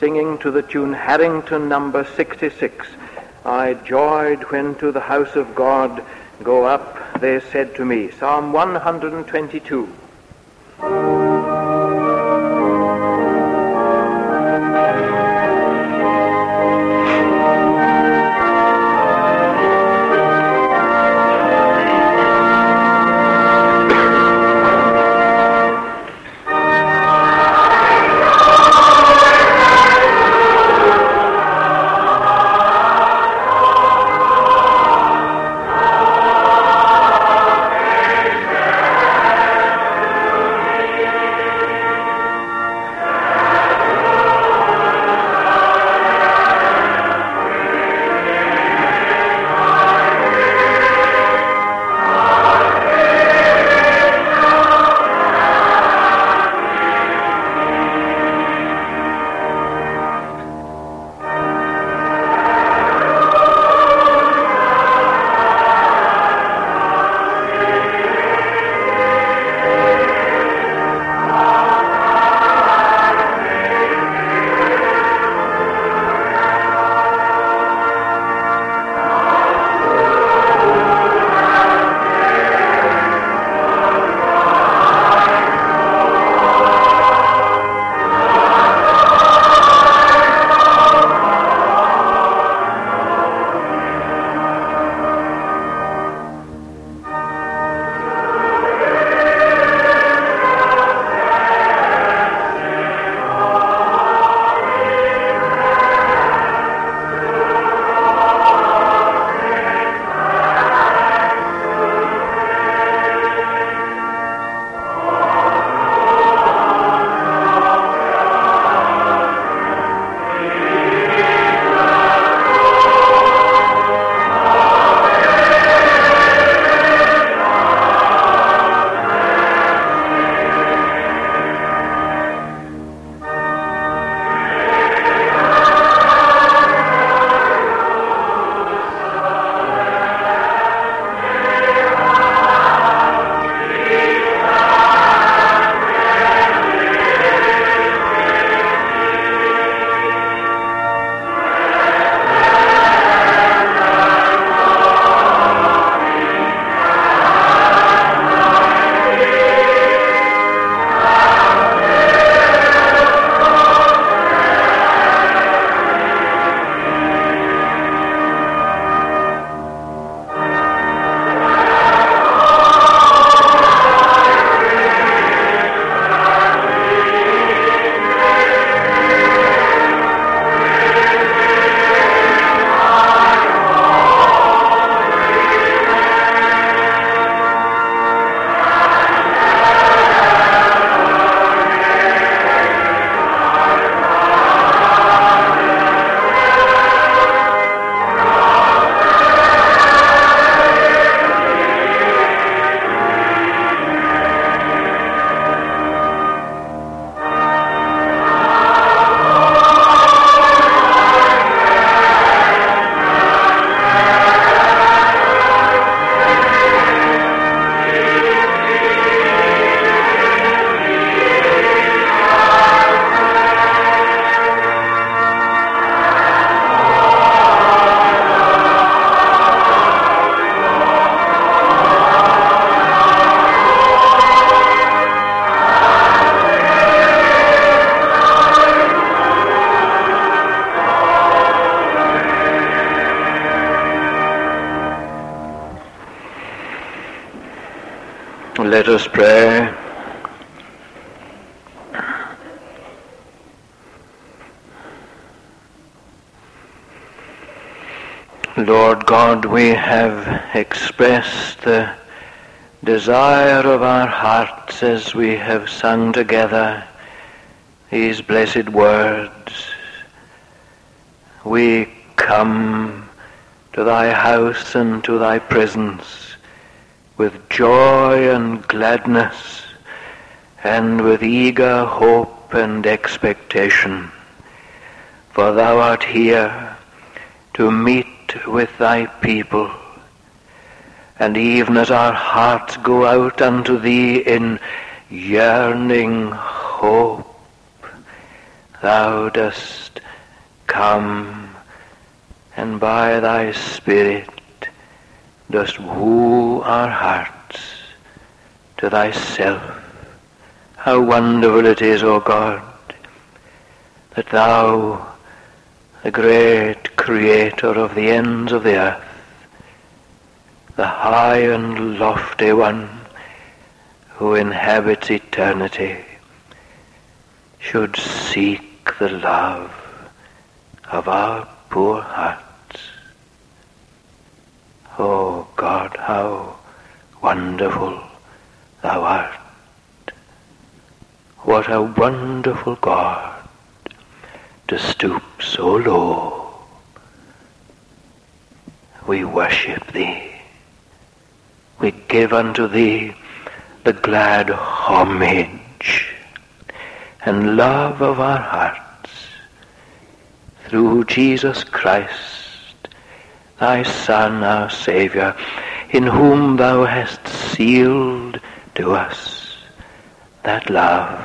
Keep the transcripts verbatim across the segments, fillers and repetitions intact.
singing to the tune Harrington number sixty-six. I joyed when to the house of God go up, they said to me. Psalm one hundred twenty-two. Let us pray. Lord God, we have expressed the desire of our hearts as we have sung together these blessed words. We come to thy house and to thy presence with joy and gladness and with eager hope and expectation. For thou art here to meet with thy people, and even as our hearts go out unto thee in yearning hope, thou dost come, and by thy Spirit dost woo our hearts to thyself. How wonderful it is, O God, that thou, the great creator of the ends of the earth, the high and lofty one who inhabits eternity, should seek the love of our poor hearts. Oh God, how wonderful thou art. What a wonderful God to stoop so low. We worship thee. We give unto thee the glad homage and love of our hearts through Jesus Christ, thy Son, our Saviour, in whom thou hast sealed to us that love.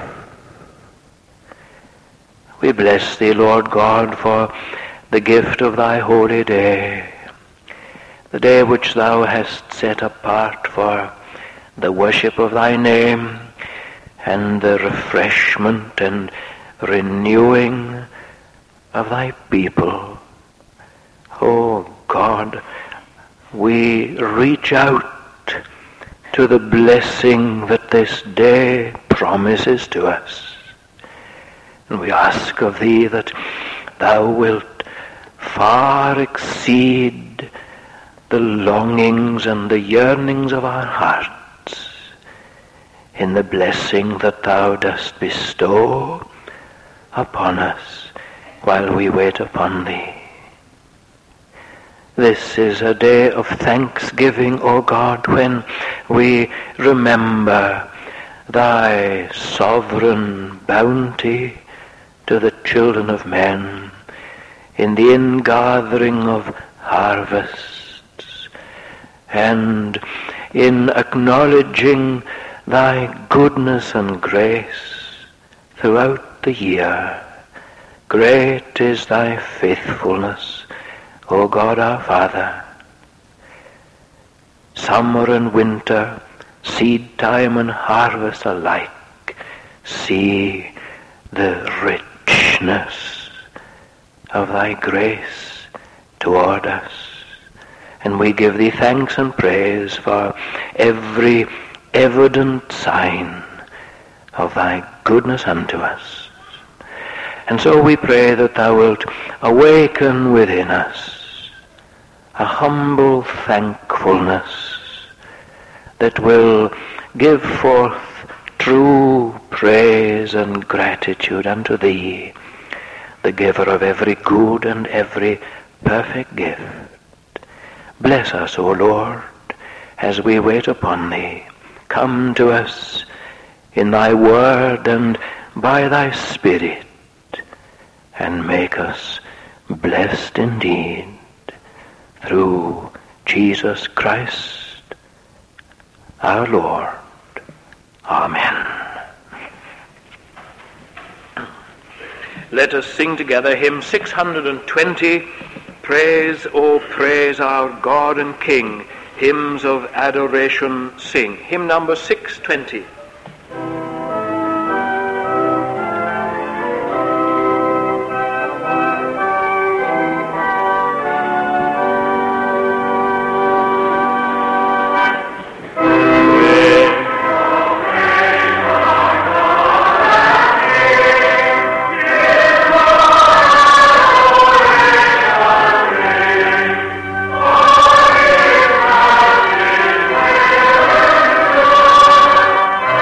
We bless thee, Lord God, for the gift of thy holy day, the day which thou hast set apart for the worship of thy name and the refreshment and renewing of thy people. Oh God, we reach out to the blessing that this day promises to us. And we ask of thee that thou wilt far exceed the longings and the yearnings of our hearts in the blessing that thou dost bestow upon us while we wait upon thee. This is a day of thanksgiving, O God, when we remember thy sovereign bounty to the children of men in the ingathering of harvests, and in acknowledging thy goodness and grace throughout the year. Great is thy faithfulness, O God our Father. Summer and winter, seed time and harvest alike, see the richness of thy grace toward us. And we give thee thanks and praise for every evident sign of thy goodness unto us. And so we pray that thou wilt awaken within us a humble thankfulness that will give forth true praise and gratitude unto thee, the giver of every good and every perfect gift. Bless us, O Lord, as we wait upon thee. Come to us in thy word and by thy Spirit, and make us blessed indeed through Jesus Christ our Lord. Amen. Let us sing together hymn six hundred twenty, Praise, O praise our God and King. Hymns of adoration sing. Hymn number six twenty. Praise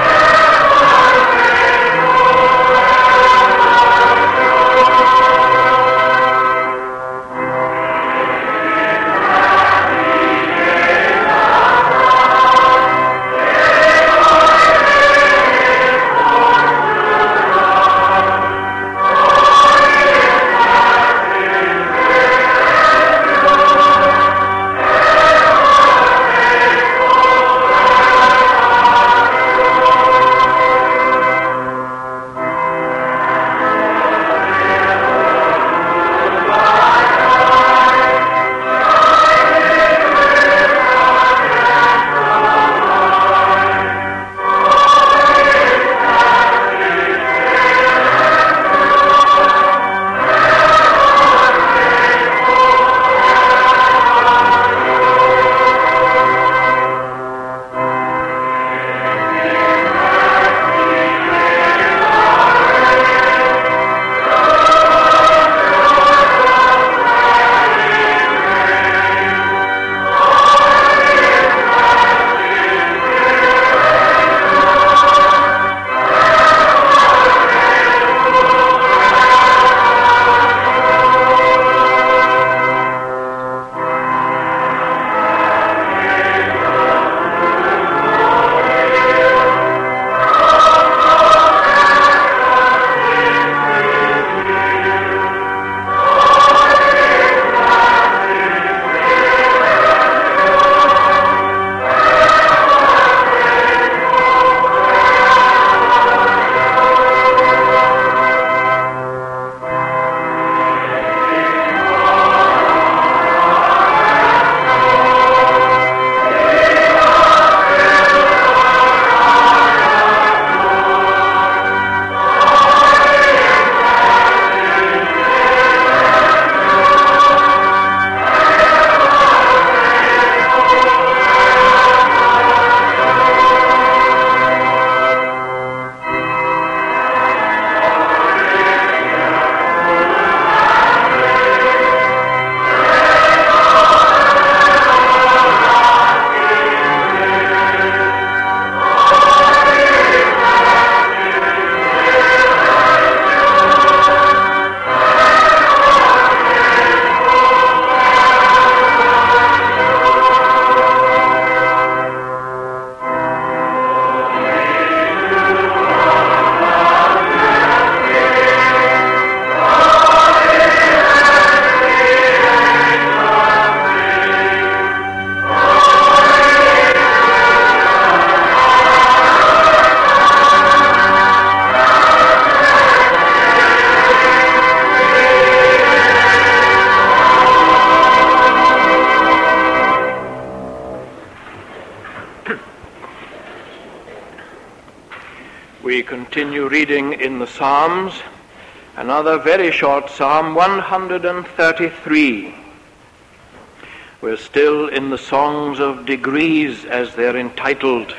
we continue reading in the Psalms, another very short Psalm, one hundred thirty-three. We're still in the songs of degrees, as they're entitled.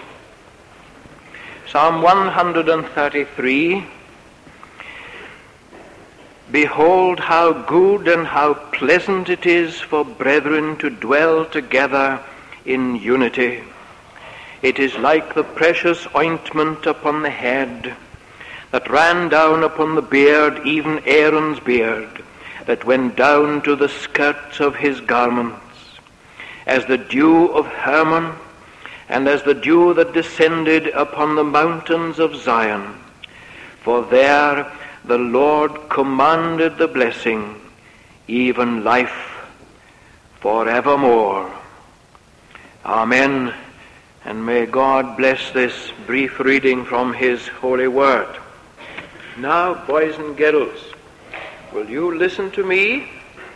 Psalm one hundred thirty-three. Behold how good and how pleasant it is for brethren to dwell together in unity. It is like the precious ointment upon the head, that ran down upon the beard, even Aaron's beard, that went down to the skirts of his garments, as the dew of Hermon, and as the dew that descended upon the mountains of Zion. For there the Lord commanded the blessing, even life forevermore. Amen. And may God bless this brief reading from his holy word. Now, boys and girls, will you listen to me?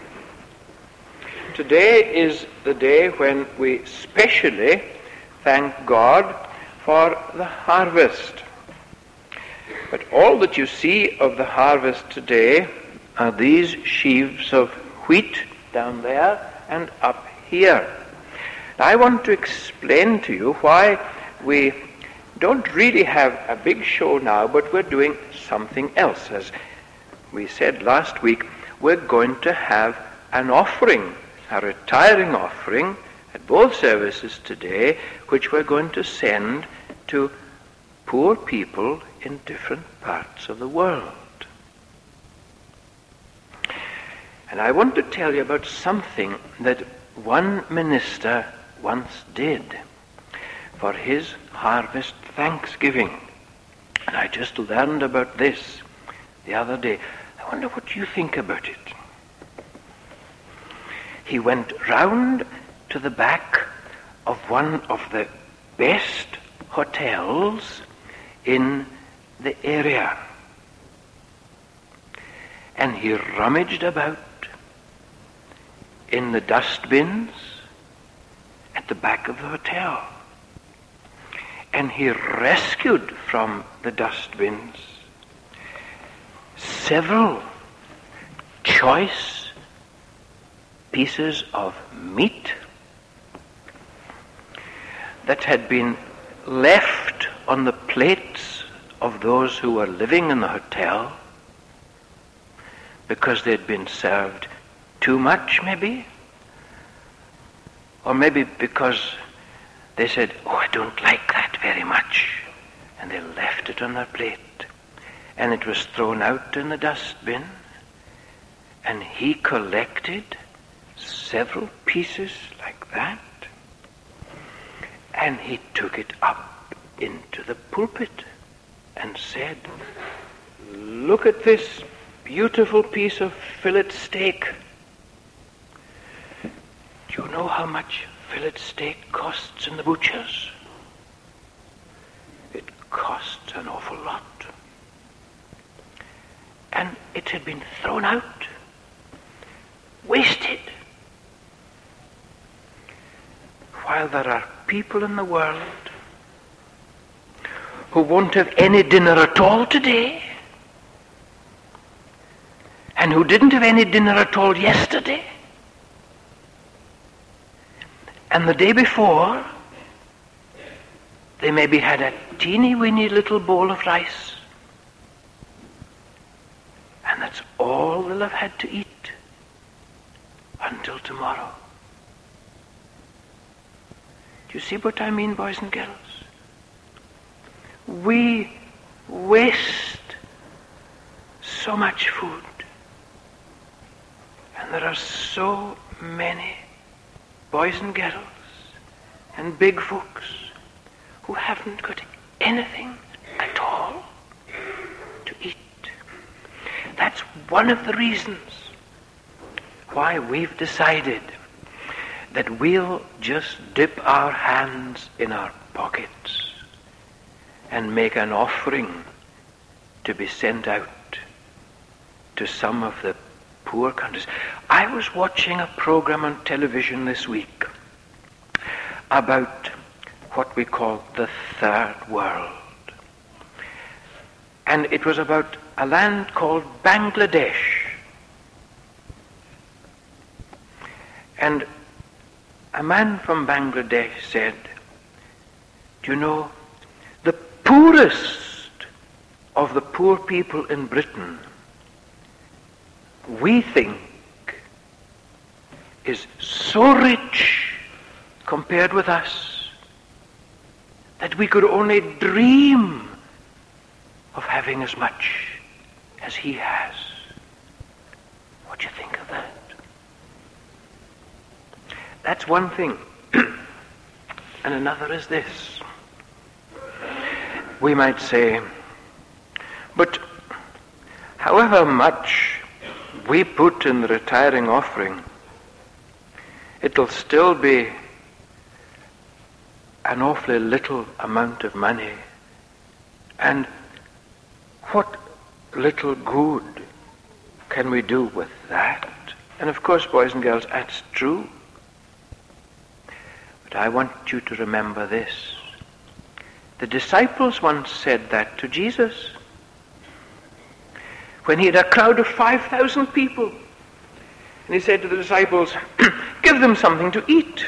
Today is the day when we specially thank God for the harvest. But all that you see of the harvest today are these sheaves of wheat down there and up here. I want to explain to you why we don't really have a big show now, but we're doing something else. As we said last week, we're going to have an offering, a retiring offering at both services today, which we're going to send to poor people in different parts of the world. And I want to tell you about something that one minister once did for his harvest thanksgiving. And I just learned about this the other day. I wonder what you think about it. He went round to the back of one of the best hotels in the area, and he rummaged about in the dustbins at the back of the hotel, and he rescued from the dustbins several choice pieces of meat that had been left on the plates of those who were living in the hotel because they'd been served too much, maybe, or maybe because they said, oh, I don't like that very much, and they left it on their plate, and it was thrown out in the dustbin, and he collected several pieces like that, and he took it up into the pulpit and said, look at this beautiful piece of fillet steak. Do you know how much fillet steak costs in the butchers? It costs an awful lot. And it had been thrown out, wasted. While there are people in the world who won't have any dinner at all today, and who didn't have any dinner at all yesterday, and the day before they maybe had a teeny-weeny little bowl of rice, and that's all they'll have had to eat until tomorrow. Do you see what I mean, boys and girls? We waste so much food. And there are so many boys and girls and big folks who haven't got anything at all to eat. That's one of the reasons why we've decided that we'll just dip our hands in our pockets and make an offering to be sent out to some of the poor countries. I was watching a program on television this week about what we call the third world. And it was about a land called Bangladesh. And a man from Bangladesh said, do you know, the poorest of the poor people in Britain, we think, is so rich compared with us that we could only dream of having as much as he has. What do you think of that? That's one thing. And another is this. We might say, but however much we put in the retiring offering, it'll still be an awfully little amount of money. And what little good can we do with that? And of course, boys and girls, that's true. But I want you to remember this. The disciples once said that to Jesus when he had a crowd of five thousand people. And he said to the disciples, give them something to eat.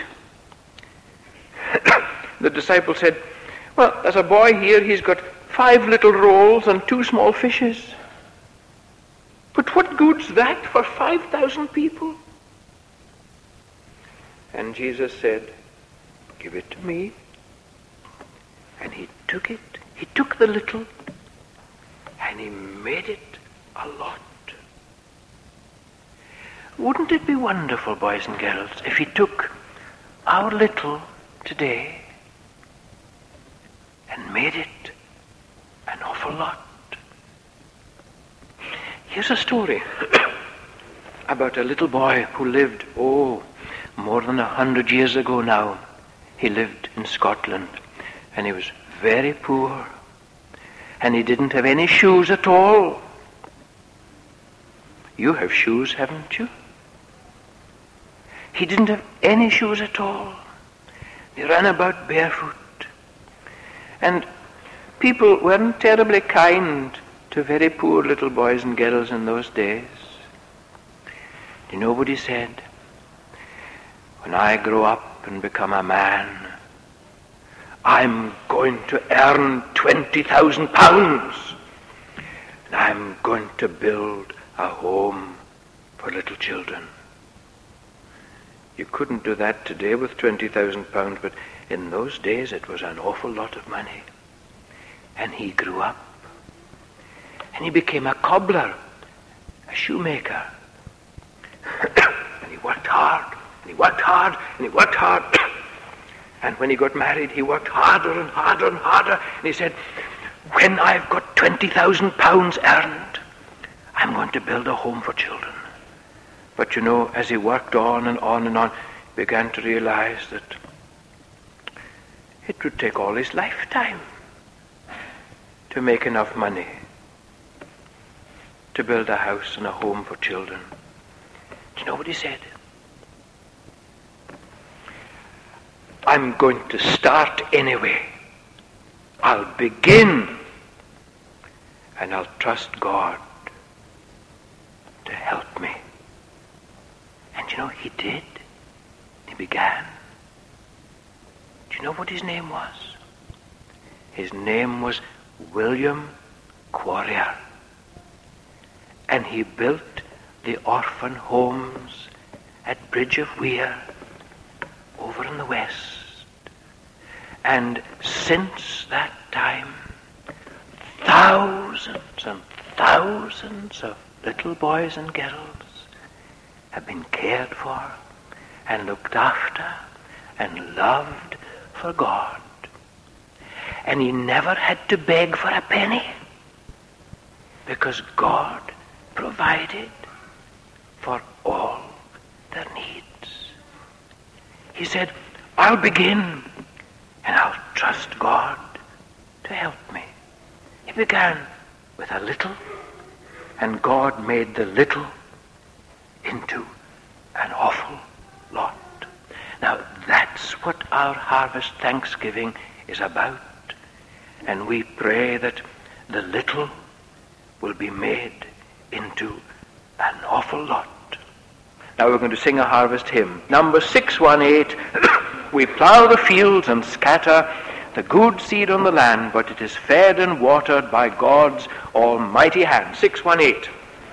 The disciples said, well, there's a boy here, he's got five little rolls and two small fishes. But what good's that for five thousand people? And Jesus said, give it to me. And he took it, he took the little, and he made it a lot. Wouldn't it be wonderful, boys and girls, if he took our little today and made it an awful lot? Here's a story about a little boy who lived, oh, more than a hundred years ago now. He lived in Scotland, and he was very poor, and he didn't have any shoes at all. You have shoes, haven't you? He didn't have any shoes at all. He ran about barefoot. And people weren't terribly kind to very poor little boys and girls in those days. You know what he said? When I grow up and become a man, I'm going to earn twenty thousand pounds. And I'm going to build a home for little children. You couldn't do that today with twenty thousand pounds, but in those days it was an awful lot of money. And he grew up. And he became a cobbler, a shoemaker. And he worked hard, and he worked hard, and he worked hard. And when he got married, he worked harder and harder and harder. And he said, when I've got twenty thousand pounds earned, I'm going to build a home for children. But you know, as he worked on and on and on, he began to realize that it would take all his lifetime to make enough money to build a house and a home for children. Do you know what he said? I'm going to start anyway. I'll begin, and I'll trust God to help me. And you know, he did. He began. Do you know what his name was? His name was William Quarrier. And he built the orphan homes at Bridge of Weir over in the west. And since that time, thousands and thousands of little boys and girls have been cared for and looked after and loved for God. And he never had to beg for a penny because God provided for all their needs. He said, I'll begin and I'll trust God to help me. He began with a little, and God made the little into an awful lot. Now that's what our Harvest Thanksgiving is about. And we pray that the little will be made into an awful lot. Now we're going to sing a harvest hymn. Number six one eight. We plough the fields and scatter the good seed on the land, but it is fed and watered by God's almighty hand. six one eight.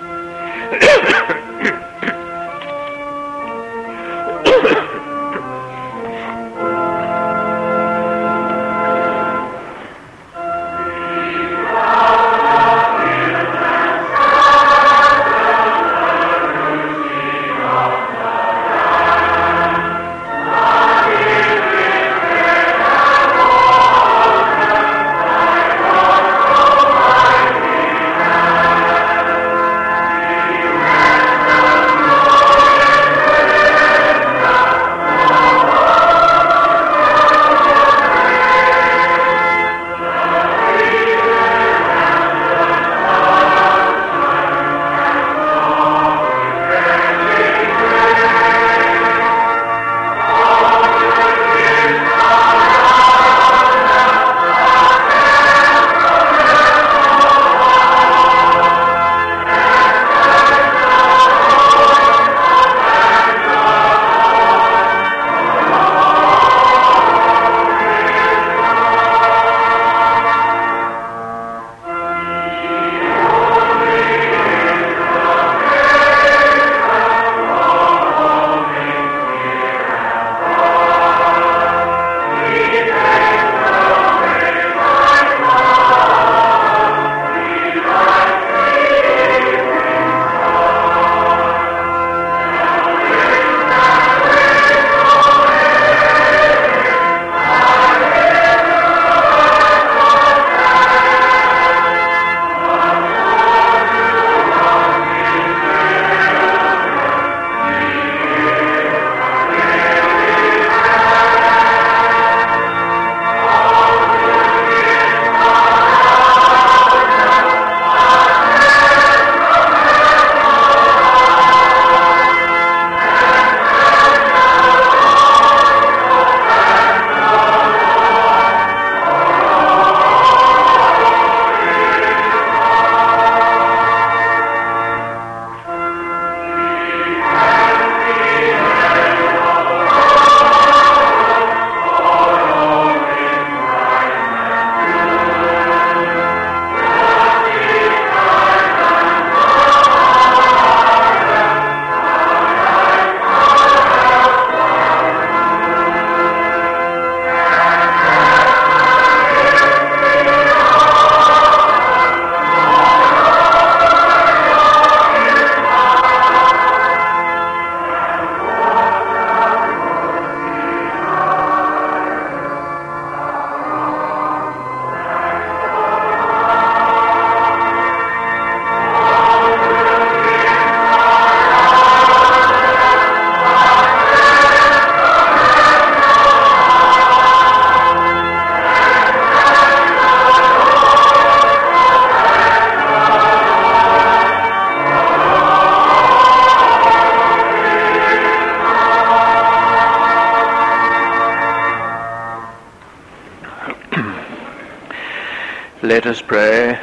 Let us pray.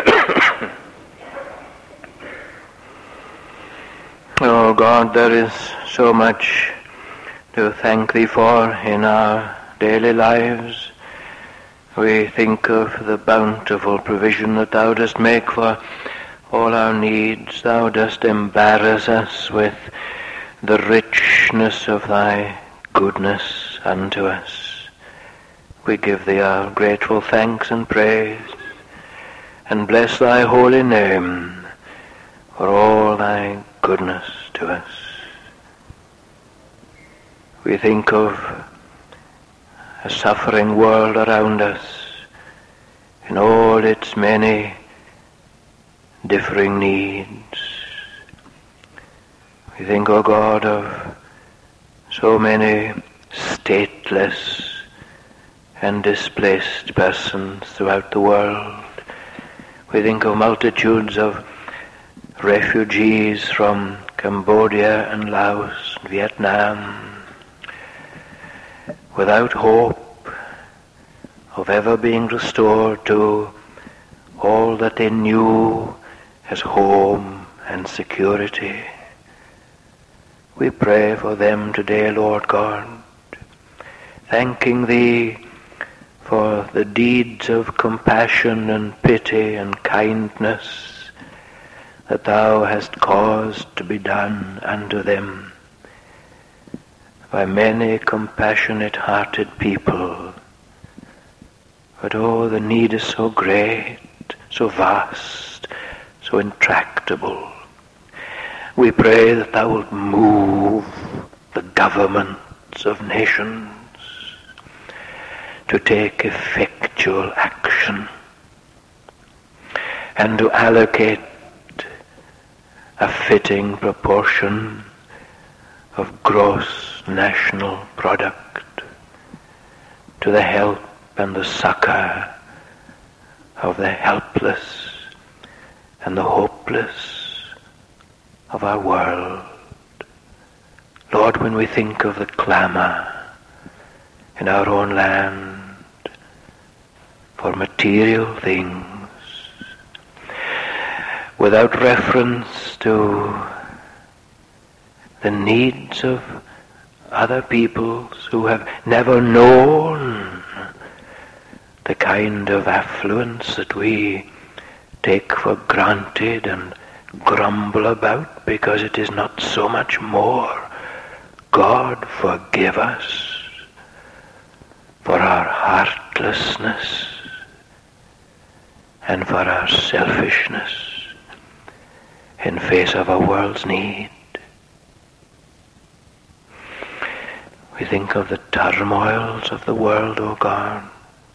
Oh God, there is so much to thank Thee for in our daily lives. We think of the bountiful provision that Thou dost make for all our needs. Thou dost embarrass us with the richness of Thy goodness unto us. We give Thee our grateful thanks and praise, and bless Thy holy name for all Thy goodness to us. We think of a suffering world around us in all its many differing needs. We think, O God, of so many stateless and displaced persons throughout the world. We think of multitudes of refugees from Cambodia and Laos and Vietnam, without hope of ever being restored to all that they knew as home and security. We pray for them today, Lord God, thanking Thee for the deeds of compassion and pity and kindness that Thou hast caused to be done unto them by many compassionate-hearted people. But oh, the need is so great, so vast, so intractable. We pray that Thou wilt move the governments of nations to take effectual action and to allocate a fitting proportion of gross national product to the help and the succor of the helpless and the hopeless of our world. Lord, when we think of the clamor in our own land for material things, without reference to the needs of other peoples who have never known the kind of affluence that we take for granted and grumble about because it is not so much more. God, forgive us for our heartlessness and for our selfishness in face of our world's need. We think of the turmoils of the world, O God,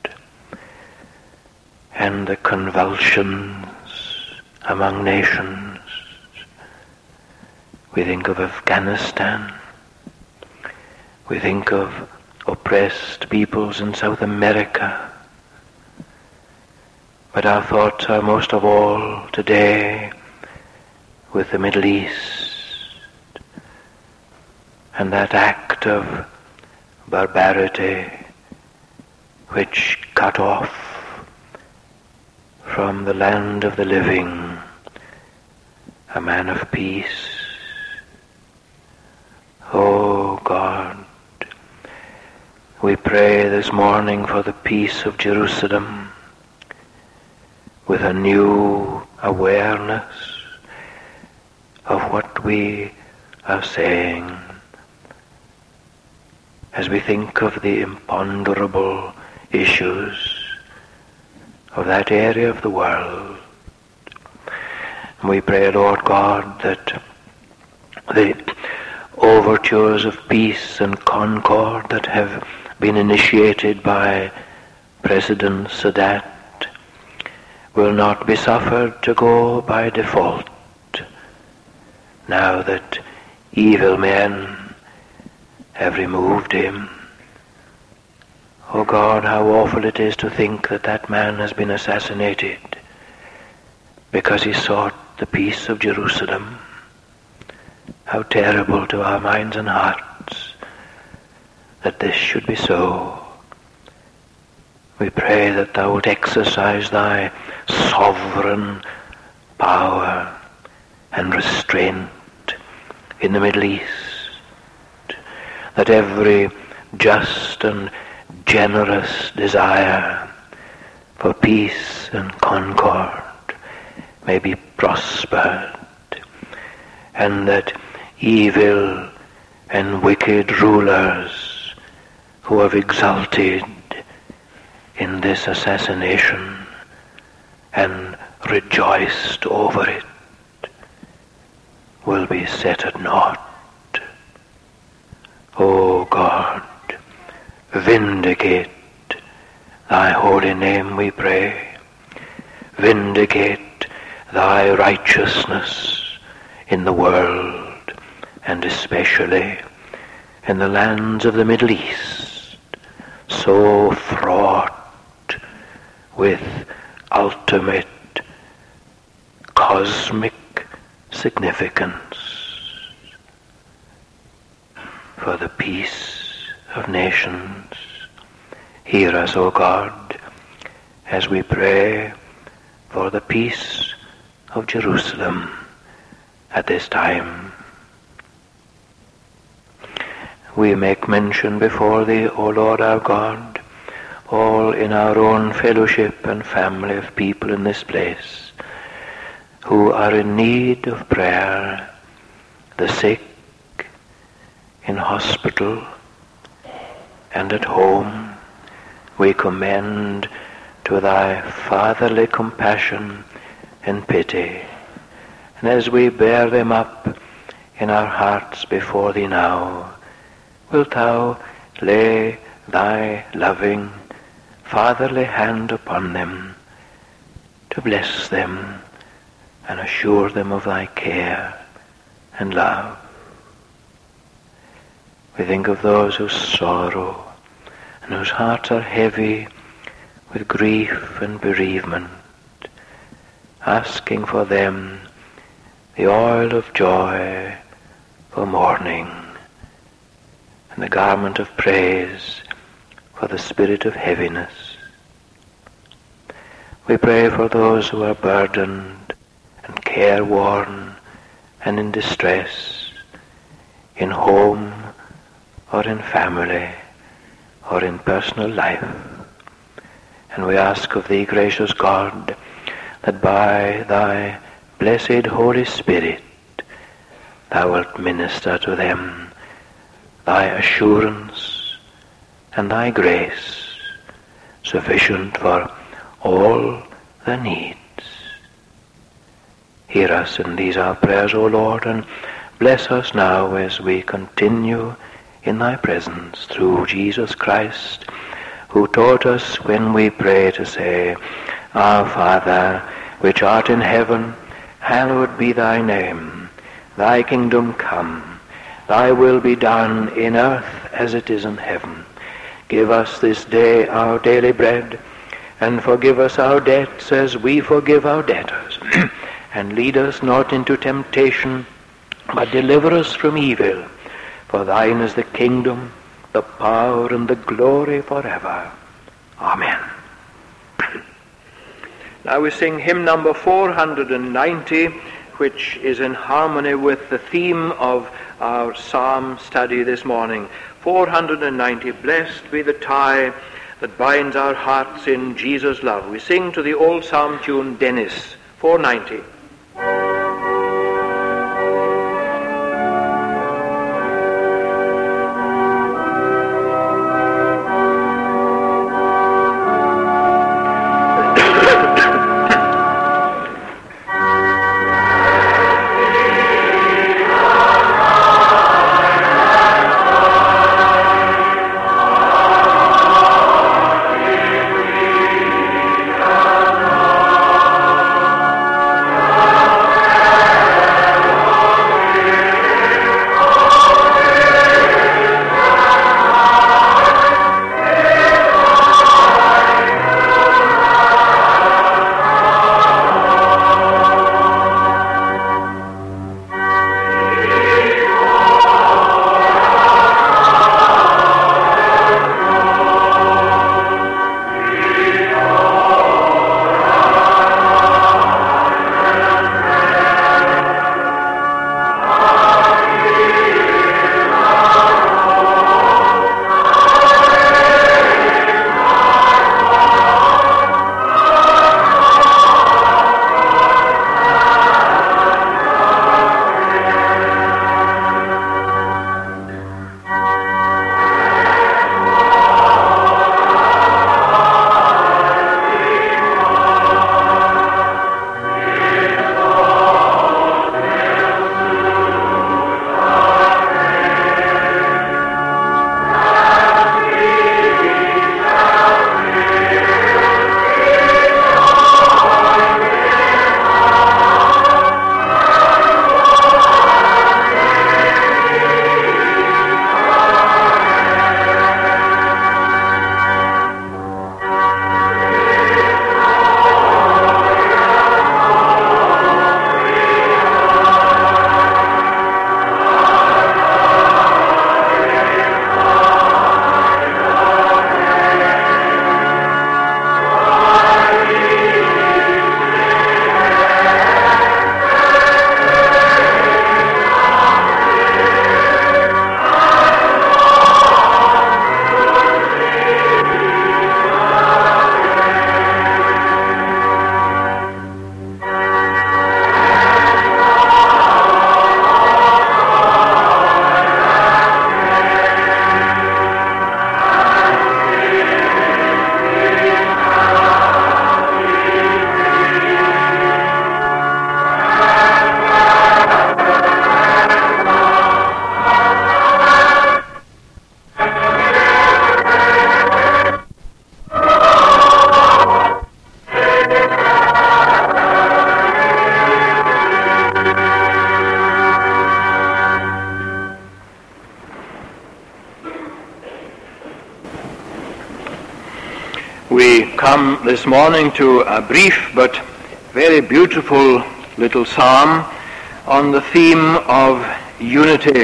and the convulsions among nations. We think of Afghanistan. We think of oppressed peoples in South America. But our thoughts are most of all today with the Middle East and that act of barbarity which cut off from the land of the living a man of peace. Oh God, we pray this morning for the peace of Jerusalem with a new awareness of what we are saying as we think of the imponderable issues of that area of the world. And we pray, Lord God, that the overtures of peace and concord that have been initiated by President Sadat will not be suffered to go by default, now that evil men have removed him. Oh God, how awful it is to think that that man has been assassinated because he sought the peace of Jerusalem. How terrible to our minds and hearts that this should be so. We pray that Thou wilt exercise Thy sovereign power and restraint in the Middle East, that every just and generous desire for peace and concord may be prospered, and that evil and wicked rulers who have exulted in this assassination and rejoiced over it will be set at naught. O God, vindicate Thy holy name, we pray. Vindicate Thy righteousness in the world, and especially in the lands of the Middle East, so fraught with ultimate cosmic significance for the peace of nations. Hear us, O God, as we pray for the peace of Jerusalem at this time. We make mention before Thee, O Lord our God, all in our own fellowship and family of people in this place who are in need of prayer, the sick in hospital and at home. We commend to Thy fatherly compassion and pity. And as we bear them up in our hearts before Thee now, wilt Thou lay Thy loving, fatherly hand upon them to bless them and assure them of Thy care and love. We think of those who sorrow and whose hearts are heavy with grief and bereavement, asking for them the oil of joy for mourning and the garment of praise for the spirit of heaviness. We pray for those who are burdened and careworn and in distress, in home or in family or in personal life. And we ask of Thee, gracious God, that by Thy blessed Holy Spirit Thou wilt minister to them Thy assurance and Thy grace, sufficient for all their needs. Hear us in these our prayers, O Lord, and bless us now as we continue in Thy presence through Jesus Christ, who taught us when we pray to say, Our Father, which art in heaven, hallowed be Thy name. Thy kingdom come. Thy will be done in earth as it is in heaven. Give us this day our daily bread, and forgive us our debts as we forgive our debtors. And lead us not into temptation, but deliver us from evil. For Thine is the kingdom, the power, and the glory forever. Amen. Now we sing hymn number four hundred ninety, which is in harmony with the theme of our psalm study this morning. four hundred ninety, Blessed be the tie that binds our hearts in Jesus' love. We sing to the old psalm tune, Dennis, four ninety. Oh come this morning to a brief but very beautiful little psalm on the theme of unity.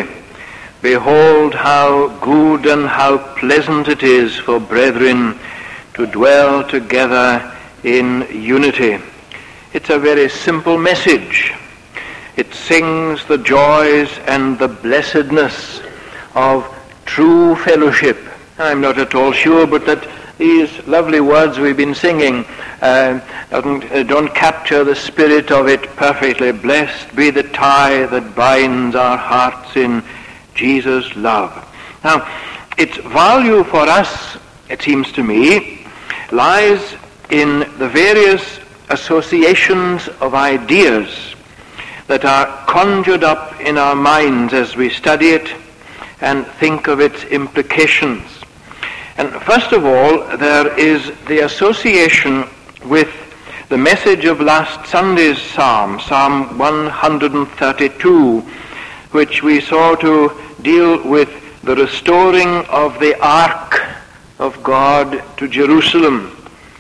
Behold how good and how pleasant it is for brethren to dwell together in unity. It's a very simple message. It sings the joys and the blessedness of true fellowship. I'm not at all sure, but that these lovely words we've been singing uh, don't, uh, don't capture the spirit of it perfectly. Blessed be the tie that binds our hearts in Jesus' love. Now, its value for us, it seems to me, lies in the various associations of ideas that are conjured up in our minds as we study it and think of its implications. And first of all, there is the association with the message of last Sunday's psalm, Psalm one thirty-two, which we saw to deal with the restoring of the Ark of God to Jerusalem,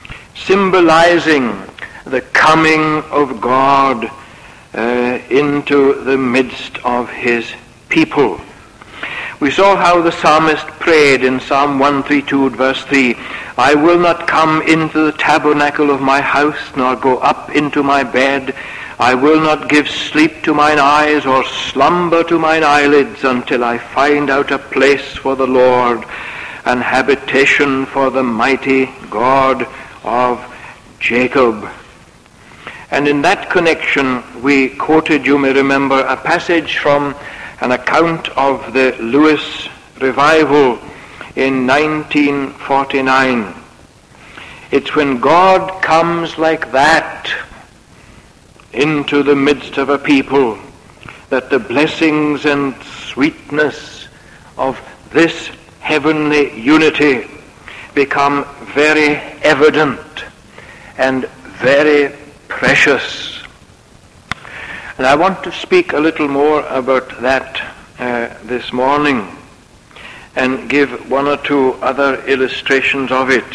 symbolizing the coming of God uh, into the midst of his people. We saw how the psalmist prayed in Psalm one thirty-two, verse three, I will not come into the tabernacle of my house, nor go up into my bed. I will not give sleep to mine eyes, or slumber to mine eyelids, until I find out a place for the Lord, an habitation for the mighty God of Jacob. And in that connection, we quoted, you may remember, a passage from an account of the Lewis revival in nineteen forty-nine. It's when God comes like that into the midst of a people that the blessings and sweetness of this heavenly unity become very evident and very precious. And I want to speak a little more about that uh, this morning and give one or two other illustrations of it.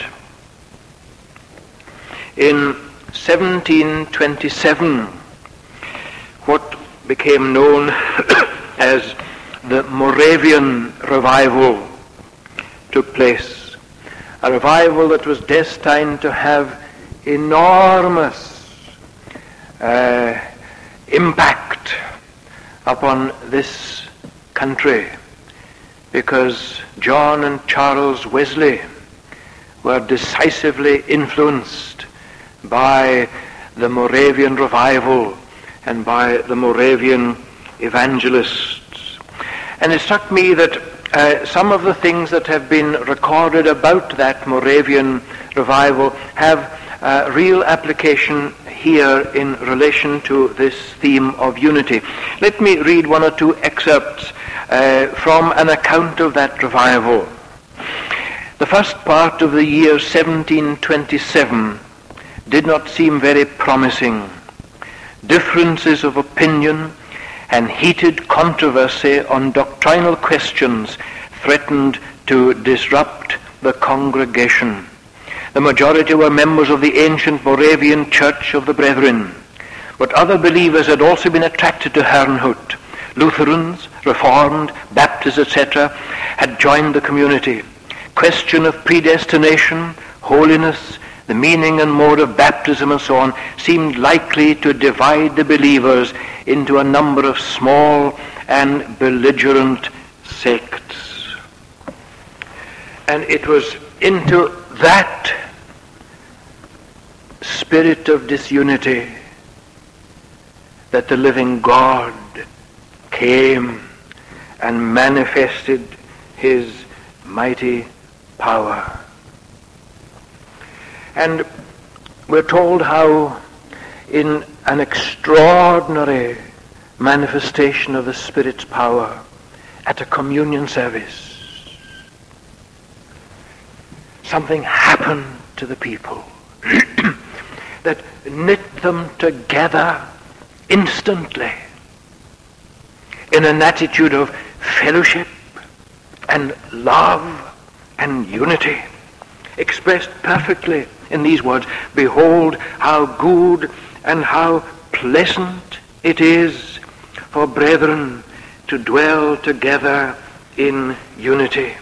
In seventeen twenty-seven, what became known as the Moravian revival took place. A revival that was destined to have enormous uh, impact upon this country, because John and Charles Wesley were decisively influenced by the Moravian revival and by the Moravian evangelists. And it struck me that uh, some of the things that have been recorded about that Moravian revival have uh, real application here in relation to this theme of unity. Let me read one or two excerpts uh, from an account of that revival. The first part of the year seventeen twenty-seven did not seem very promising. Differences of opinion and heated controversy on doctrinal questions threatened to disrupt the congregation. The majority were members of the ancient Moravian Church of the Brethren, but other believers had also been attracted to Herrnhut. Lutherans, Reformed, Baptists, et cetera had joined the community. Question of predestination, holiness, the meaning and mode of baptism and so on seemed likely to divide the believers into a number of small and belligerent sects. And it was into that spirit of disunity that the living God came and manifested his mighty power. And we're told how in an extraordinary manifestation of the Spirit's power at a communion service, something happened to the people that knit them together instantly in an attitude of fellowship and love and unity, expressed perfectly in these words, "Behold how good and how pleasant it is for brethren to dwell together in unity."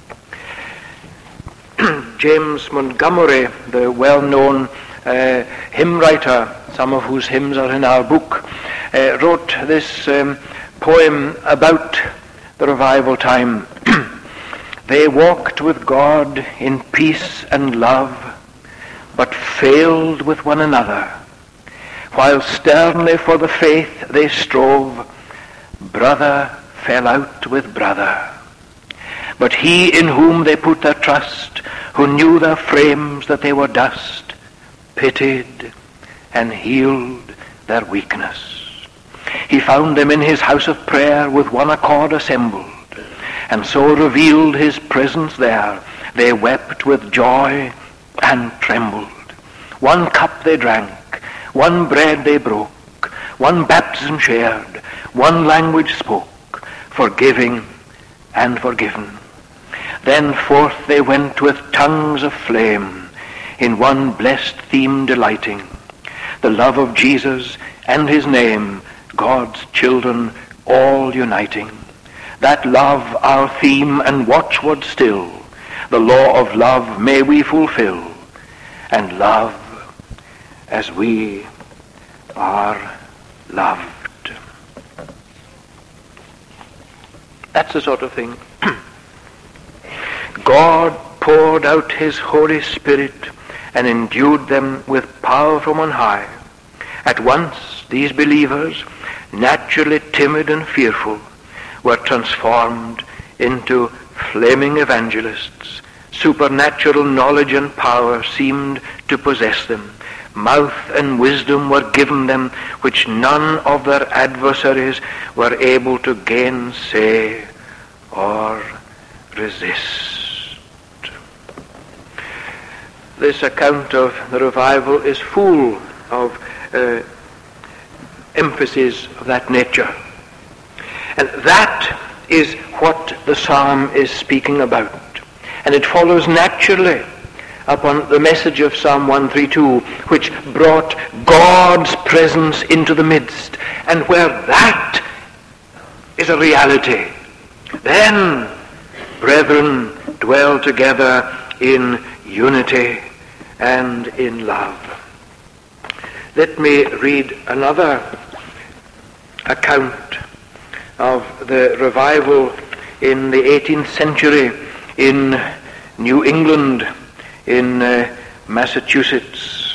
James Montgomery, the well-known uh, hymn writer, some of whose hymns are in our book, uh, wrote this um, poem about the revival time. "They walked with God in peace and love, but failed with one another. While sternly for the faith they strove, brother fell out with brother. But he in whom they put their trust, who knew their frames that they were dust, pitied and healed their weakness. He found them in his house of prayer with one accord assembled, and so revealed his presence there. They wept with joy and trembled. One cup they drank, one bread they broke, one baptism shared, one language spoke, forgiving and forgiven. Then forth they went with tongues of flame, in one blessed theme delighting, the love of Jesus and his name, God's children all uniting. That love our theme and watchword still, the law of love may we fulfill, and love as we are loved." That's the sort of thing. God poured out his Holy Spirit and endued them with power from on high. At once these believers, naturally timid and fearful, were transformed into flaming evangelists. Supernatural knowledge and power seemed to possess them. Mouth and wisdom were given them, which none of their adversaries were able to gainsay or resist. This account of the revival is full of uh, emphasis of that nature. And that is what the psalm is speaking about. And it follows naturally upon the message of Psalm one thirty-two, which brought God's presence into the midst. And where that is a reality, then, brethren, dwell together in unity and in love. Let me read another account of the revival in the eighteenth century in New England, in uh, Massachusetts,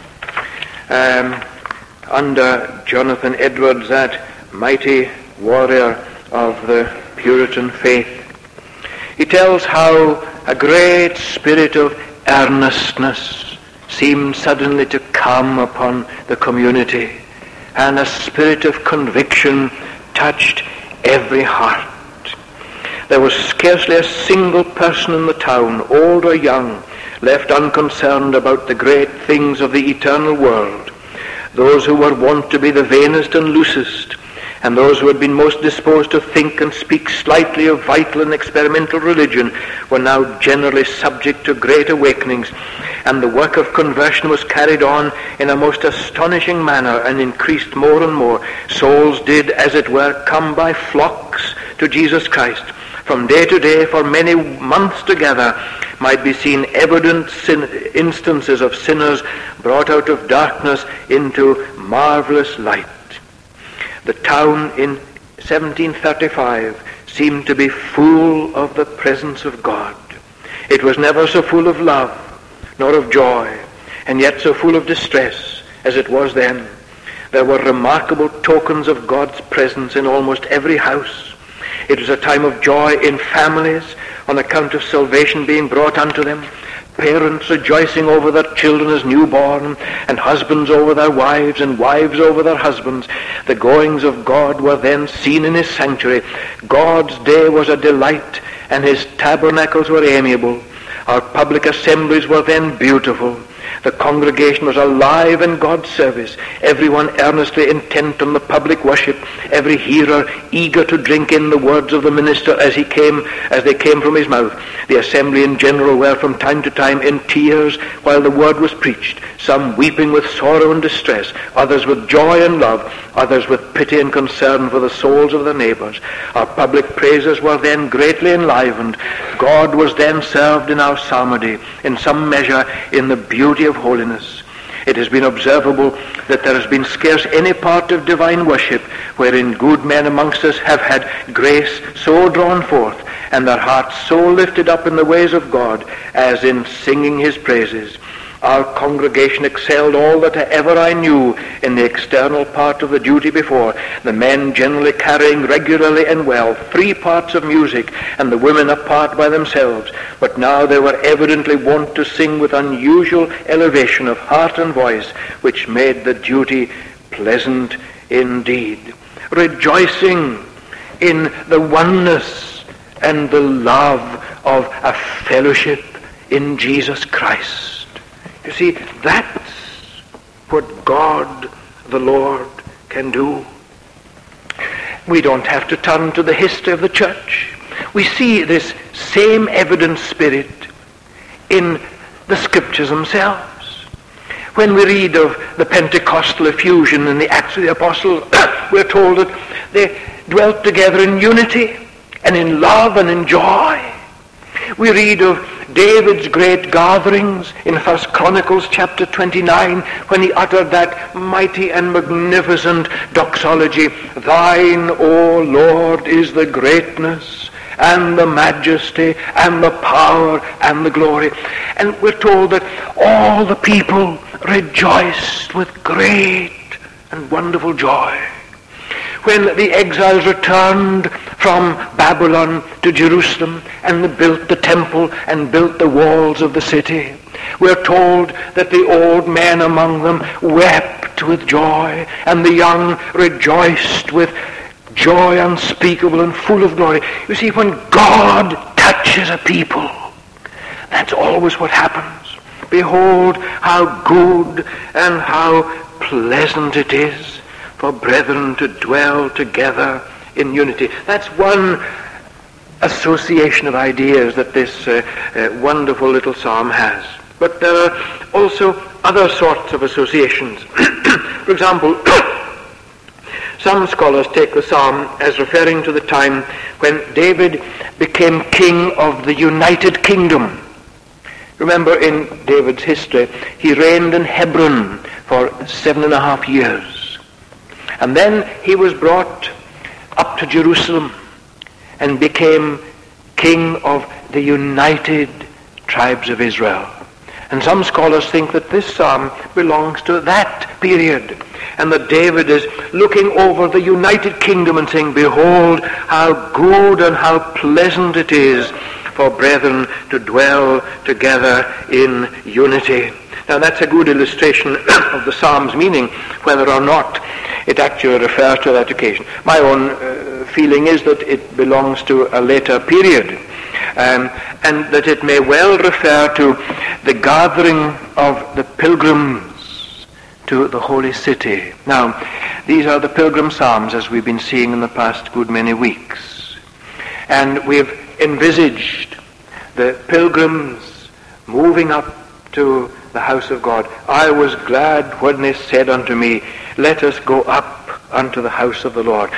um, under Jonathan Edwards, that mighty warrior of the Puritan faith. He tells how a great spirit of earnestness seemed suddenly to come upon the community, and a spirit of conviction touched every heart. There was scarcely a single person in the town, old or young, left unconcerned about the great things of the eternal world. Those who were wont to be the vainest and loosest, and those who had been most disposed to think and speak slightly of vital and experimental religion, were now generally subject to great awakenings, and the work of conversion was carried on in a most astonishing manner and increased more and more. Souls did, as it were, come by flocks to Jesus Christ. From day to day, for many months together, might be seen evident sin- instances of sinners brought out of darkness into marvelous light. The town in seventeen thirty-five seemed to be full of the presence of God. It was never so full of love, nor of joy, and yet so full of distress as it was then. There were remarkable tokens of God's presence in almost every house. It was a time of joy in families on account of salvation being brought unto them, parents rejoicing over their children as newborn, and husbands over their wives, and wives over their husbands. The goings of God were then seen in his sanctuary. God's day was a delight, and his tabernacles were amiable. Our public assemblies were then beautiful. The congregation was alive in God's service, everyone earnestly intent on the public worship, every hearer eager to drink in the words of the minister as he came, as they came from his mouth. The assembly in general were from time to time in tears while the word was preached, some weeping with sorrow and distress, others with joy and love, others with pity and concern for the souls of their neighbors. Our public praises were then greatly enlivened. God was then served in our psalmody, in some measure in the beauty of holiness. It has been observable that there has been scarce any part of divine worship wherein good men amongst us have had grace so drawn forth and their hearts so lifted up in the ways of God as in singing his praises. Our congregation excelled all that ever I knew in the external part of the duty before, the men generally carrying regularly and well three parts of music, and the women a part by themselves. But now they were evidently wont to sing with unusual elevation of heart and voice, which made the duty pleasant indeed. Rejoicing in the oneness and the love of a fellowship in Jesus Christ. You see, that's what God the Lord can do. We don't have to turn to the history of the church. We see this same evident spirit in the scriptures themselves. When we read of the Pentecostal effusion in the Acts of the Apostles, we're told that they dwelt together in unity and in love and in joy. We read of David's great gatherings in First Chronicles chapter twenty-nine, when he uttered that mighty and magnificent doxology, "Thine, O Lord, is the greatness and the majesty and the power and the glory." And we're told that all the people rejoiced with great and wonderful joy. When the exiles returned from Babylon to Jerusalem and they built the temple and built the walls of the city, we're told that the old men among them wept with joy, and the young rejoiced with joy unspeakable and full of glory. You see, when God touches a people, that's always what happens. Behold how good and how pleasant it is for brethren to dwell together in unity. That's one association of ideas that this uh, uh, wonderful little psalm has. But there are also other sorts of associations. For example, some scholars take the psalm as referring to the time when David became king of the United Kingdom. Remember, in David's history, he reigned in Hebron for seven and a half years. And then he was brought up to Jerusalem and became king of the united tribes of Israel. And some scholars think that this psalm belongs to that period, and that David is looking over the united kingdom and saying, "Behold how good and how pleasant it is for brethren to dwell together in unity." Now that's a good illustration of the psalm's meaning, whether or not it actually refers to that occasion. My own uh, feeling is that it belongs to a later period, um, and that it may well refer to the gathering of the pilgrims to the holy city. Now, these are the pilgrim psalms, as we've been seeing in the past good many weeks. And we've envisaged the pilgrims moving up to the house of God. "I was glad when they said unto me, Let us go up unto the house of the Lord."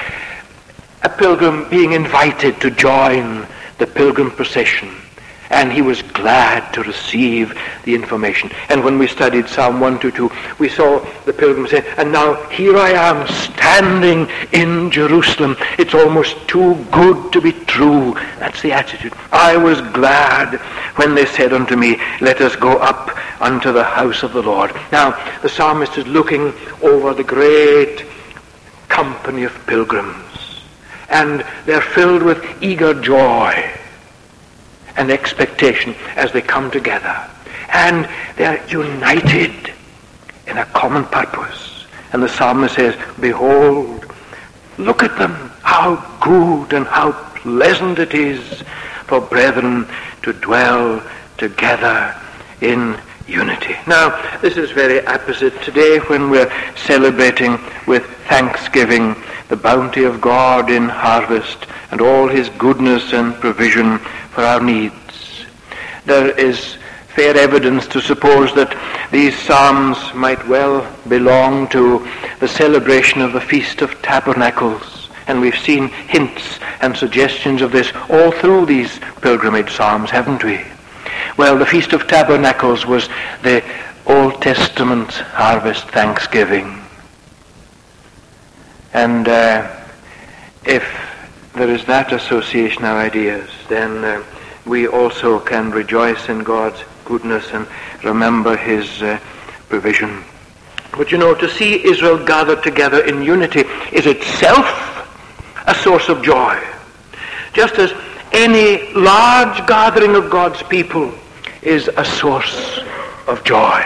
A pilgrim being invited to join the pilgrim procession, and he was glad to receive the information. And when we studied Psalm one twenty-two, we saw the pilgrim say, "And now here I am standing in Jerusalem. It's almost too good to be true." That's the attitude. "I was glad when they said unto me, Let us go up unto the house of the Lord." Now, the psalmist is looking over the great company of pilgrims, and they're filled with eager joy and expectation as they come together. And they're united in a common purpose. And the psalmist says, "Behold, look at them, how good and how pleasant it is for brethren to dwell together in unity. Now, this is very apposite today when we're celebrating with thanksgiving the bounty of God in harvest and all his goodness and provision for our needs. There is fair evidence to suppose that these psalms might well belong to the celebration of the Feast of Tabernacles, and we've seen hints and suggestions of this all through these pilgrimage psalms, haven't we? Well, the Feast of Tabernacles was the Old Testament harvest thanksgiving. And uh, if there is that association of ideas, then uh, we also can rejoice in God's goodness and remember his uh, provision. But you know, to see Israel gathered together in unity is itself a source of joy. Just as any large gathering of God's people is a source of joy.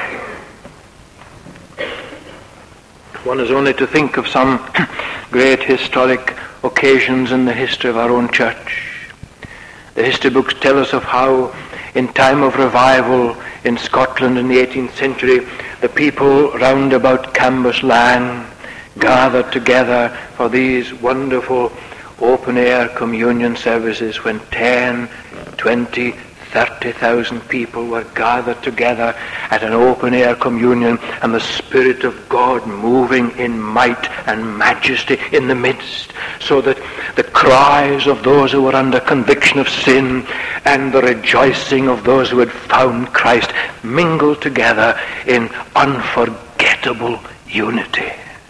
One is only to think of some great historic occasions in the history of our own church. The history books tell us of how, in time of revival in Scotland in the eighteenth century, the people round about Cambuslang gathered together for these wonderful open-air communion services when ten, twenty, thirty thousand people were gathered together at an open-air communion, and the Spirit of God moving in might and majesty in the midst, so that the cries of those who were under conviction of sin and the rejoicing of those who had found Christ mingled together in unforgettable unity.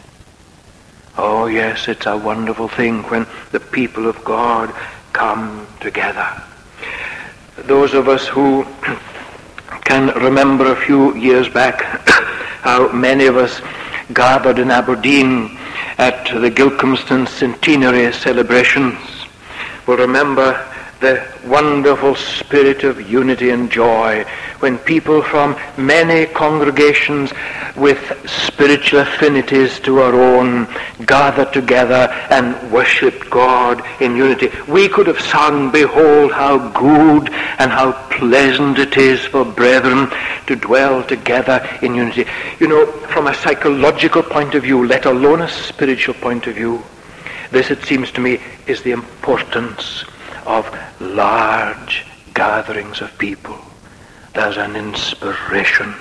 Oh yes, it's a wonderful thing when the people of God come together. Those of us who can remember a few years back how many of us gathered in Aberdeen at the Gilcomston centenary celebrations will remember the wonderful spirit of unity and joy when people from many congregations with spiritual affinities to our own gathered together and worshipped God in unity. We could have sung, "Behold how good and how pleasant it is for brethren to dwell together in unity." You know, from a psychological point of view, let alone a spiritual point of view, this, it seems to me, is the importance of large gatherings of people. There's an inspiration.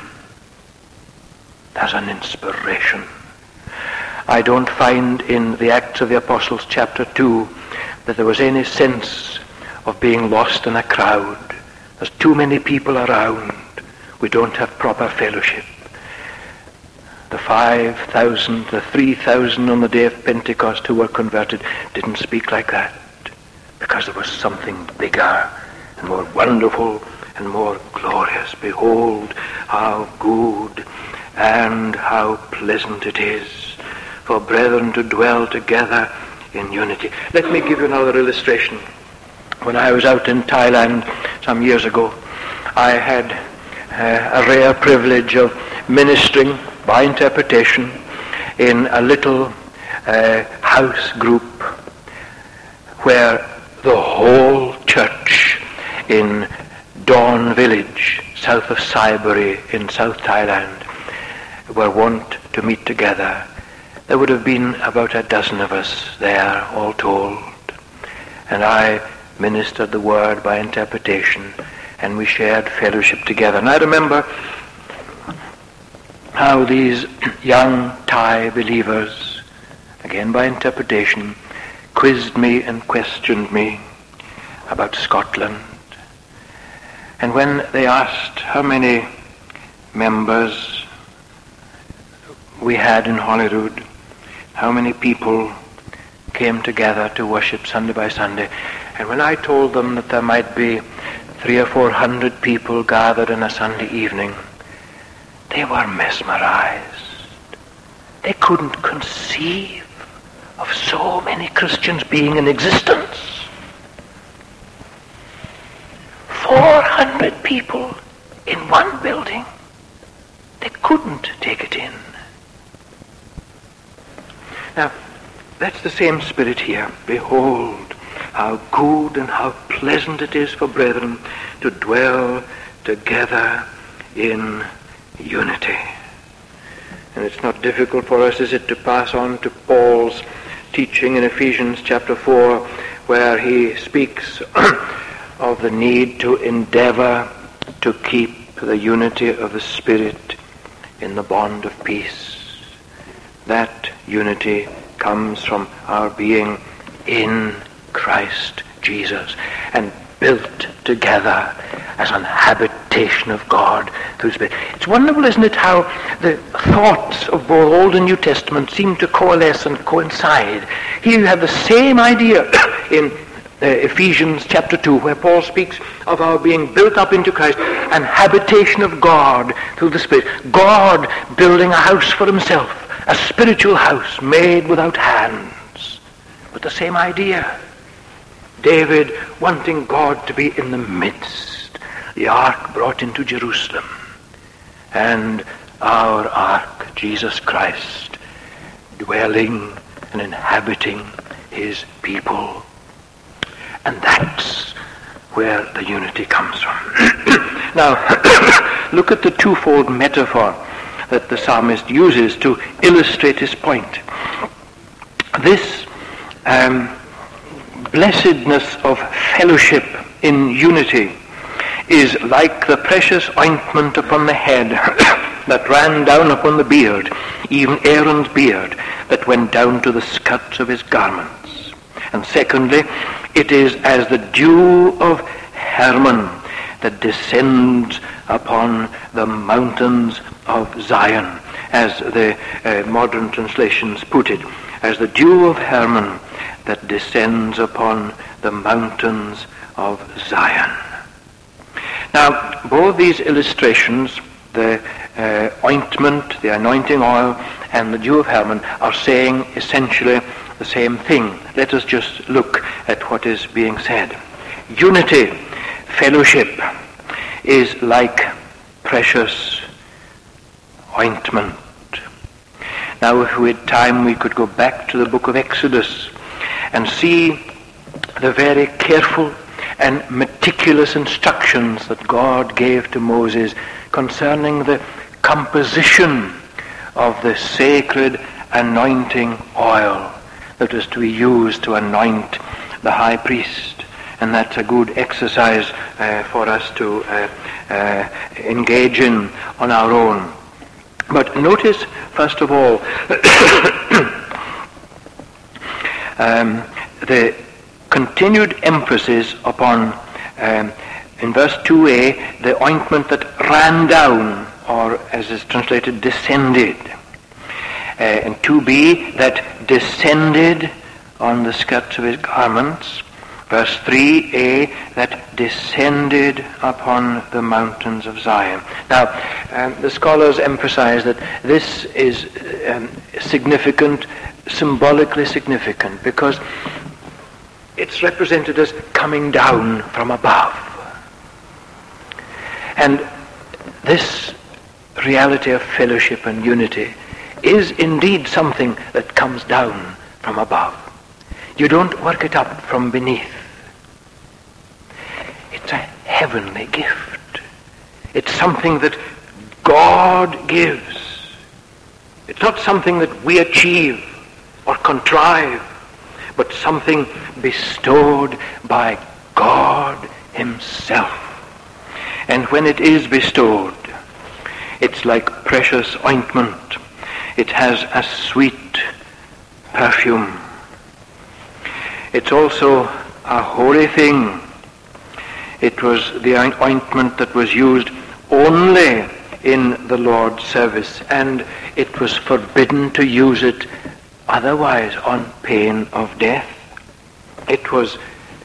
There's an inspiration. I don't find in the Acts of the Apostles chapter two that there was any sense of being lost in a crowd. There's too many people around. We don't have proper fellowship. The five thousand, the three thousand on the day of Pentecost who were converted didn't speak like that, because there was something bigger and more wonderful and more glorious. Behold how good and how pleasant it is for brethren to dwell together in unity. Let me give you another illustration. When I was out in Thailand some years ago, I had uh, a rare privilege of ministering by interpretation in a little uh, house group where the whole church in Dawn village, south of Saibury in South Thailand, were wont to meet together. There would have been about a dozen of us there, all told. And I ministered the word by interpretation, and we shared fellowship together. And I remember how these young Thai believers, again by interpretation, quizzed me and questioned me about Scotland. And when they asked how many members we had in Holyrood, how many people came together to worship Sunday by Sunday, and when I told them that there might be three or four hundred people gathered on a Sunday evening, they were mesmerized. They couldn't conceive of so many Christians being in existence. Four hundred people in one building. They couldn't take it in. Now, that's the same spirit here. Behold, how good and how pleasant it is for brethren to dwell together in unity. And it's not difficult for us, is it, to pass on to Paul's teaching in Ephesians chapter four, where he speaks of the need to endeavor to keep the unity of the Spirit in the bond of peace. That unity comes from our being in Christ Jesus and built together as an habitation of God through the Spirit. It's wonderful, isn't it, how the thoughts of both Old and New Testament seem to coalesce and coincide. Here you have the same idea in uh, Ephesians chapter two, where Paul speaks of our being built up into Christ, an habitation of God through the Spirit. God building a house for himself, a spiritual house made without hands. But the same idea. David wanting God to be in the midst, the ark brought into Jerusalem, and our ark, Jesus Christ, dwelling and inhabiting his people. And that's where the unity comes from. Now, look at the twofold metaphor that the psalmist uses to illustrate his point. This um, blessedness of fellowship in unity is like the precious ointment upon the head that ran down upon the beard, even Aaron's beard, that went down to the skirts of his garments. And secondly, it is as the dew of Hermon that descends upon the mountains of Zion, as the uh, modern translations put it, as the dew of Hermon that descends upon the mountains of Zion. Now, both these illustrations, the uh, ointment, the anointing oil, and the dew of Hermon, are saying essentially the same thing. Let us just look at what is being said. Unity, fellowship, is like precious ointment. Now, if we had time, we could go back to the book of Exodus and see the very careful and meticulous instructions that God gave to Moses concerning the composition of the sacred anointing oil that is to be used to anoint the high priest. And that's a good exercise uh, for us to uh, uh, engage in on our own. But notice, first of all, um, the continued emphasis upon, um, in verse two a, the ointment that ran down, or as is translated, descended. Uh, and two b, that descended on the skirts of his garments. Verse three a, that descended upon the mountains of Zion. Now, um, the scholars emphasize that this is um, significant, symbolically significant, because it's represented as coming down from above. And this reality of fellowship and unity is indeed something that comes down from above. You don't work it up from beneath. It's a heavenly gift. It's something that God gives. It's not something that we achieve or contrive, but something bestowed by God himself. And when it is bestowed, it's like precious ointment. It has a sweet perfume. It's also a holy thing. It was the ointment that was used only in the Lord's service, and it was forbidden to use it otherwise on pain of death. It was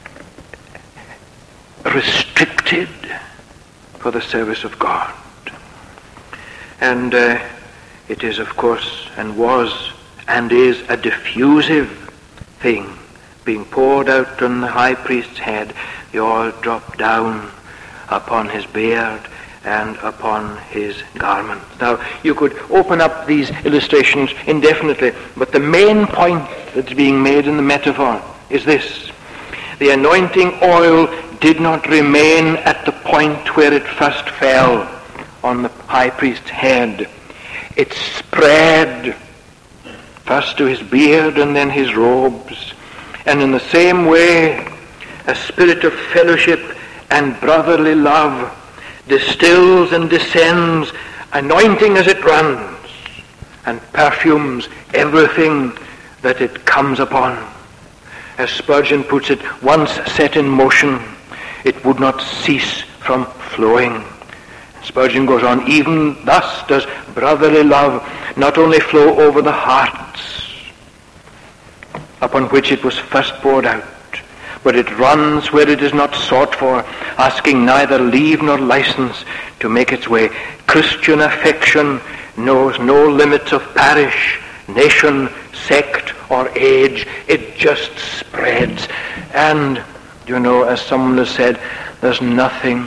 restricted for the service of God. And uh, it is, of course, and was, and is a diffusive thing, being poured out on the high priest's head. The oil dropped down upon his beard and upon his garment. Now, you could open up these illustrations indefinitely, but the main point that's being made in the metaphor is this. The anointing oil did not remain at the point where it first fell on the high priest's head. It spread first to his beard and then his robes. And in the same way, a spirit of fellowship and brotherly love distills and descends, anointing as it runs, and perfumes everything that it comes upon. As Spurgeon puts it, once set in motion, it would not cease from flowing. Spurgeon goes on, even thus does brotherly love not only flow over the hearts upon which it was first poured out, but it runs where it is not sought for, asking neither leave nor license to make its way. Christian affection knows no limits of parish, nation, sect, or age. It just spreads. And, you know, as someone has said, there's nothing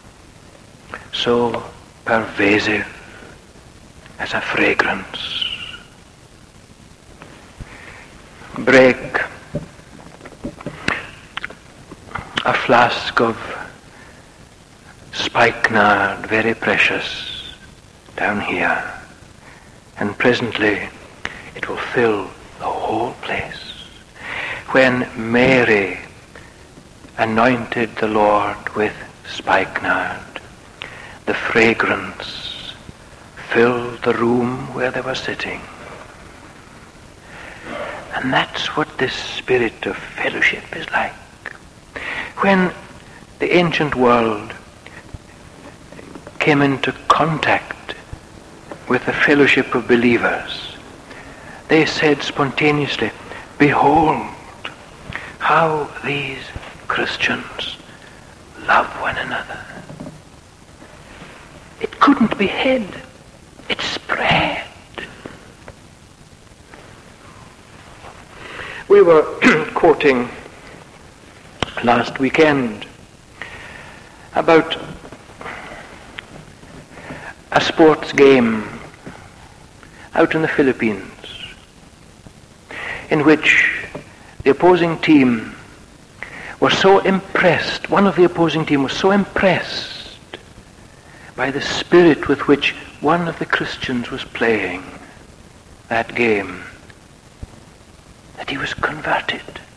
so pervasive as a fragrance. Break a flask of spikenard, very precious, down here, and presently it will fill the whole place. When Mary anointed the Lord with spikenard, the fragrance filled the room where they were sitting. And that's what this spirit of fellowship is like. When the ancient world came into contact with the fellowship of believers, they said spontaneously, behold, how these Christians love one another. It couldn't be hid. It spread. We were quoting last weekend about a sports game out in the Philippines in which the opposing team were so impressed, one of the opposing team was so impressed by the spirit with which one of the Christians was playing that game, that he was converted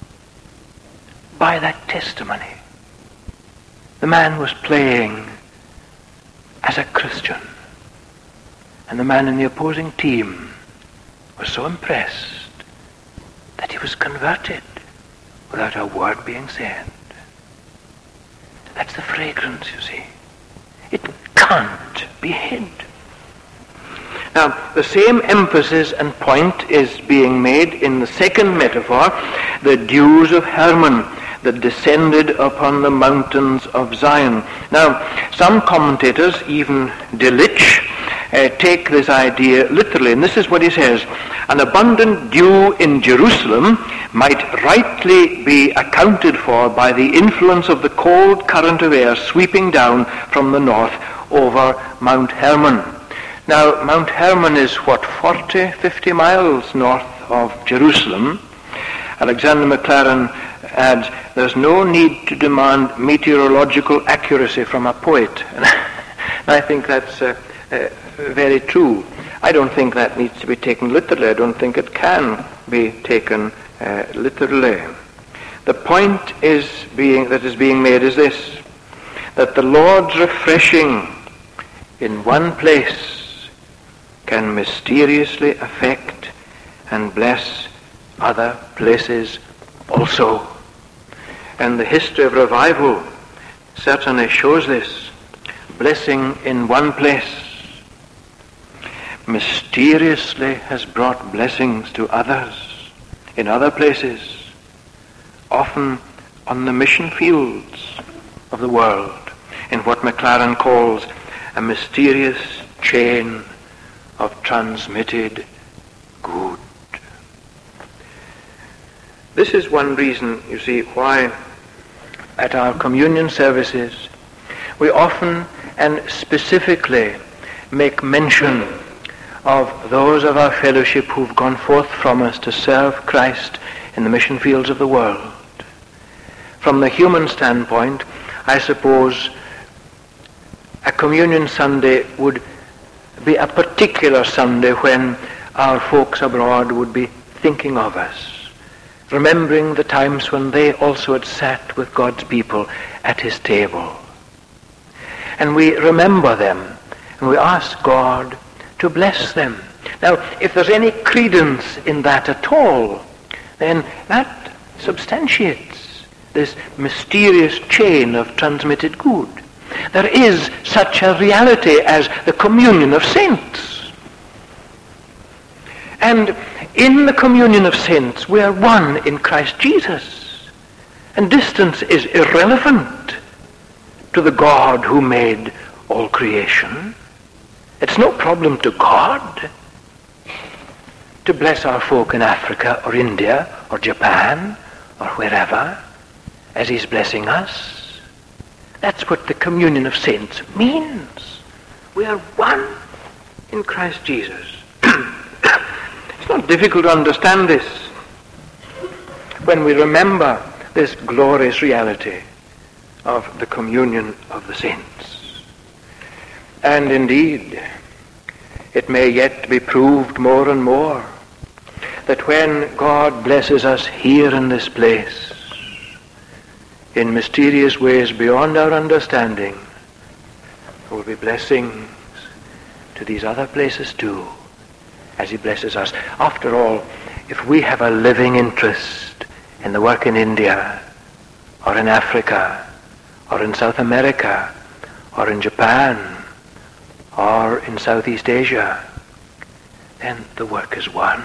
by that testimony. The man was playing as a Christian, and the man in the opposing team was so impressed that he was converted without a word being said. That's the fragrance, you see. It can't be hid. Now, the same emphasis and point is being made in the second metaphor, the dews of Hermon that descended upon the mountains of Zion. Now, some commentators, even Delitzsch, uh, take this idea literally, and this is what he says: an abundant dew in Jerusalem might rightly be accounted for by the influence of the cold current of air sweeping down from the north over Mount Hermon. Now, Mount Hermon is, what, forty, fifty miles north of Jerusalem. Alexander Maclaren adds, there's no need to demand meteorological accuracy from a poet. And I think that's uh, uh, very true. I don't think that needs to be taken literally. I don't think it can be taken uh, literally. The point is being that is being made is this, that the Lord's refreshing in one place can mysteriously affect and bless other places also. And the history of revival certainly shows this. Blessing in one place mysteriously has brought blessings to others in other places, often on the mission fields of the world, in what Maclaren calls a mysterious chain of transmitted good. This is one reason, you see, why at our communion services we often and specifically make mention of those of our fellowship who've gone forth from us to serve Christ in the mission fields of the world. From the human standpoint, I suppose a communion Sunday would be a particular Sunday when our folks abroad would be thinking of us, remembering the times when they also had sat with God's people at his table. And we remember them, and we ask God to bless them. Now, if there's any credence in that at all, then that substantiates this mysterious chain of transmitted good. There is such a reality as the communion of saints. And in the communion of saints, we are one in Christ Jesus. And distance is irrelevant to the God who made all creation. It's no problem to God to bless our folk in Africa or India or Japan or wherever as he's blessing us. That's what the communion of saints means. We are one in Christ Jesus. It's not difficult to understand this when we remember this glorious reality of the communion of the saints. And indeed, it may yet be proved more and more that when God blesses us here in this place in mysterious ways beyond our understanding, there will be blessings to these other places too, as he blesses us. After all, if we have a living interest in the work in India, or in Africa, or in South America, or in Japan, or in Southeast Asia, then the work is one.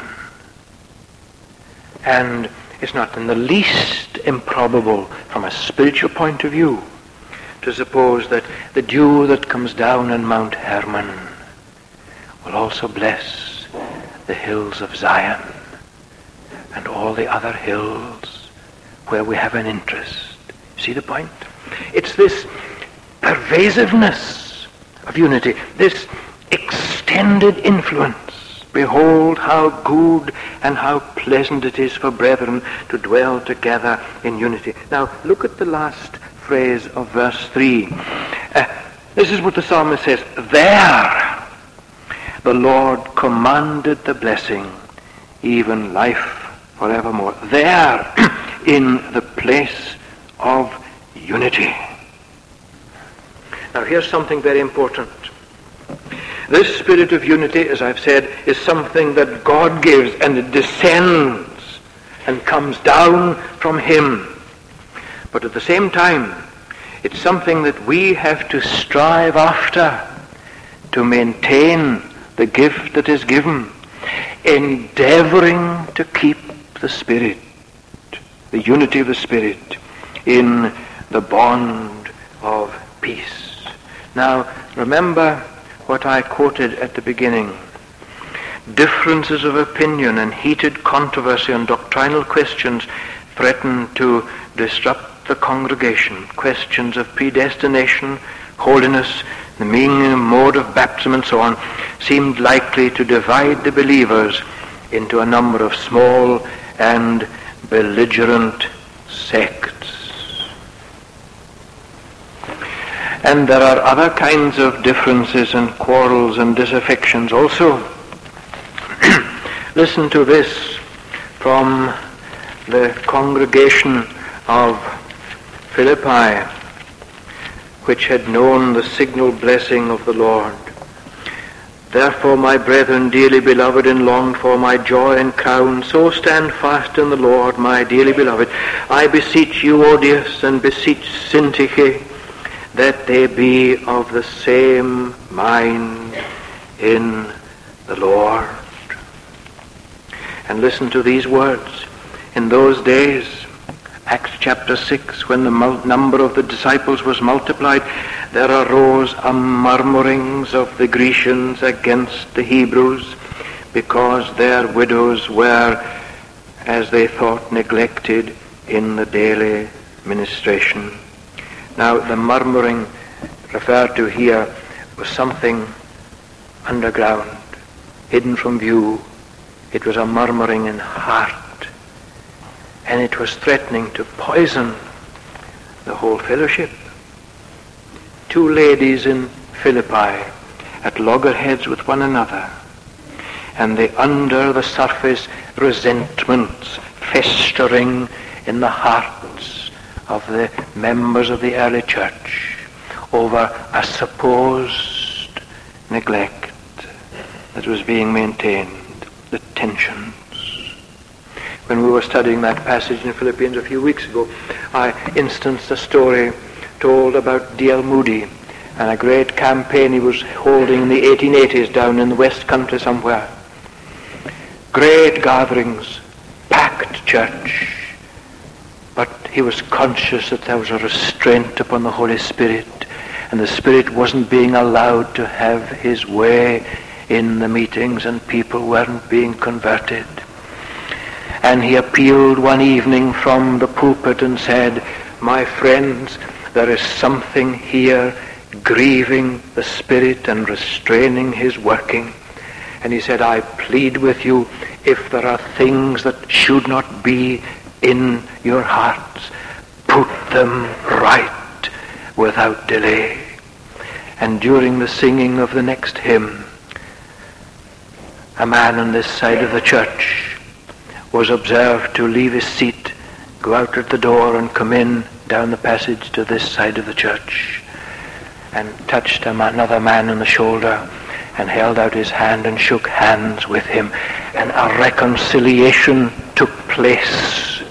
And it's not in the least improbable from a spiritual point of view to suppose that the dew that comes down on Mount Hermon will also bless the hills of Zion and all the other hills where we have an interest. See the point? It's this pervasiveness of unity, this extended influence. Behold how good and how pleasant it is for brethren to dwell together in unity. Now look at the last phrase of verse three. Uh, this is what the psalmist says. There the Lord commanded the blessing, even life forevermore. There in the place of unity. Now here's something very important. This spirit of unity, as I've said, is something that God gives, and it descends and comes down from him. But at the same time, it's something that we have to strive after to maintain the gift that is given, endeavoring to keep the Spirit, the unity of the Spirit, in the bond of peace. Now, remember what I quoted at the beginning. Differences of opinion and heated controversy on doctrinal questions threaten to disrupt the congregation. Questions of predestination, holiness, the meaning and mode of baptism and so on seemed likely to divide the believers into a number of small and belligerent sects. And there are other kinds of differences and quarrels and disaffections also. Listen to this from the congregation of Philippi, which had known the signal blessing of the Lord. Therefore, my brethren, dearly beloved and longed for, my joy and crown, so stand fast in the Lord, my dearly beloved. I beseech you, Odius, and beseech Syntyche, that they be of the same mind in the Lord. And listen to these words. In those days, Acts chapter six, when the mul- number of the disciples was multiplied, there arose a murmurings of the Grecians against the Hebrews, because their widows were, as they thought, neglected in the daily ministration. Now, the murmuring referred to here was something underground, hidden from view. It was a murmuring in heart, and it was threatening to poison the whole fellowship. Two ladies in Philippi at loggerheads with one another, and the under the surface resentments festering in the hearts of the members of the early church over a supposed neglect that was being maintained, the tensions. When we were studying that passage in Philippians a few weeks ago, I instanced a story told about D L Moody and a great campaign he was holding in the eighteen eighties down in the West Country somewhere. Great gatherings, packed church, but he was conscious that there was a restraint upon the Holy Spirit, and the Spirit wasn't being allowed to have his way in the meetings, and people weren't being converted. And he appealed one evening from the pulpit and said, "My friends, there is something here grieving the Spirit and restraining his working." And he said, "I plead with you, if there are things that should not be in your hearts, put them right without delay." And during the singing of the next hymn, a man on this side of the church was observed to leave his seat, go out at the door and come in down the passage to this side of the church, and touched another man on the shoulder and held out his hand and shook hands with him, and a reconciliation took place.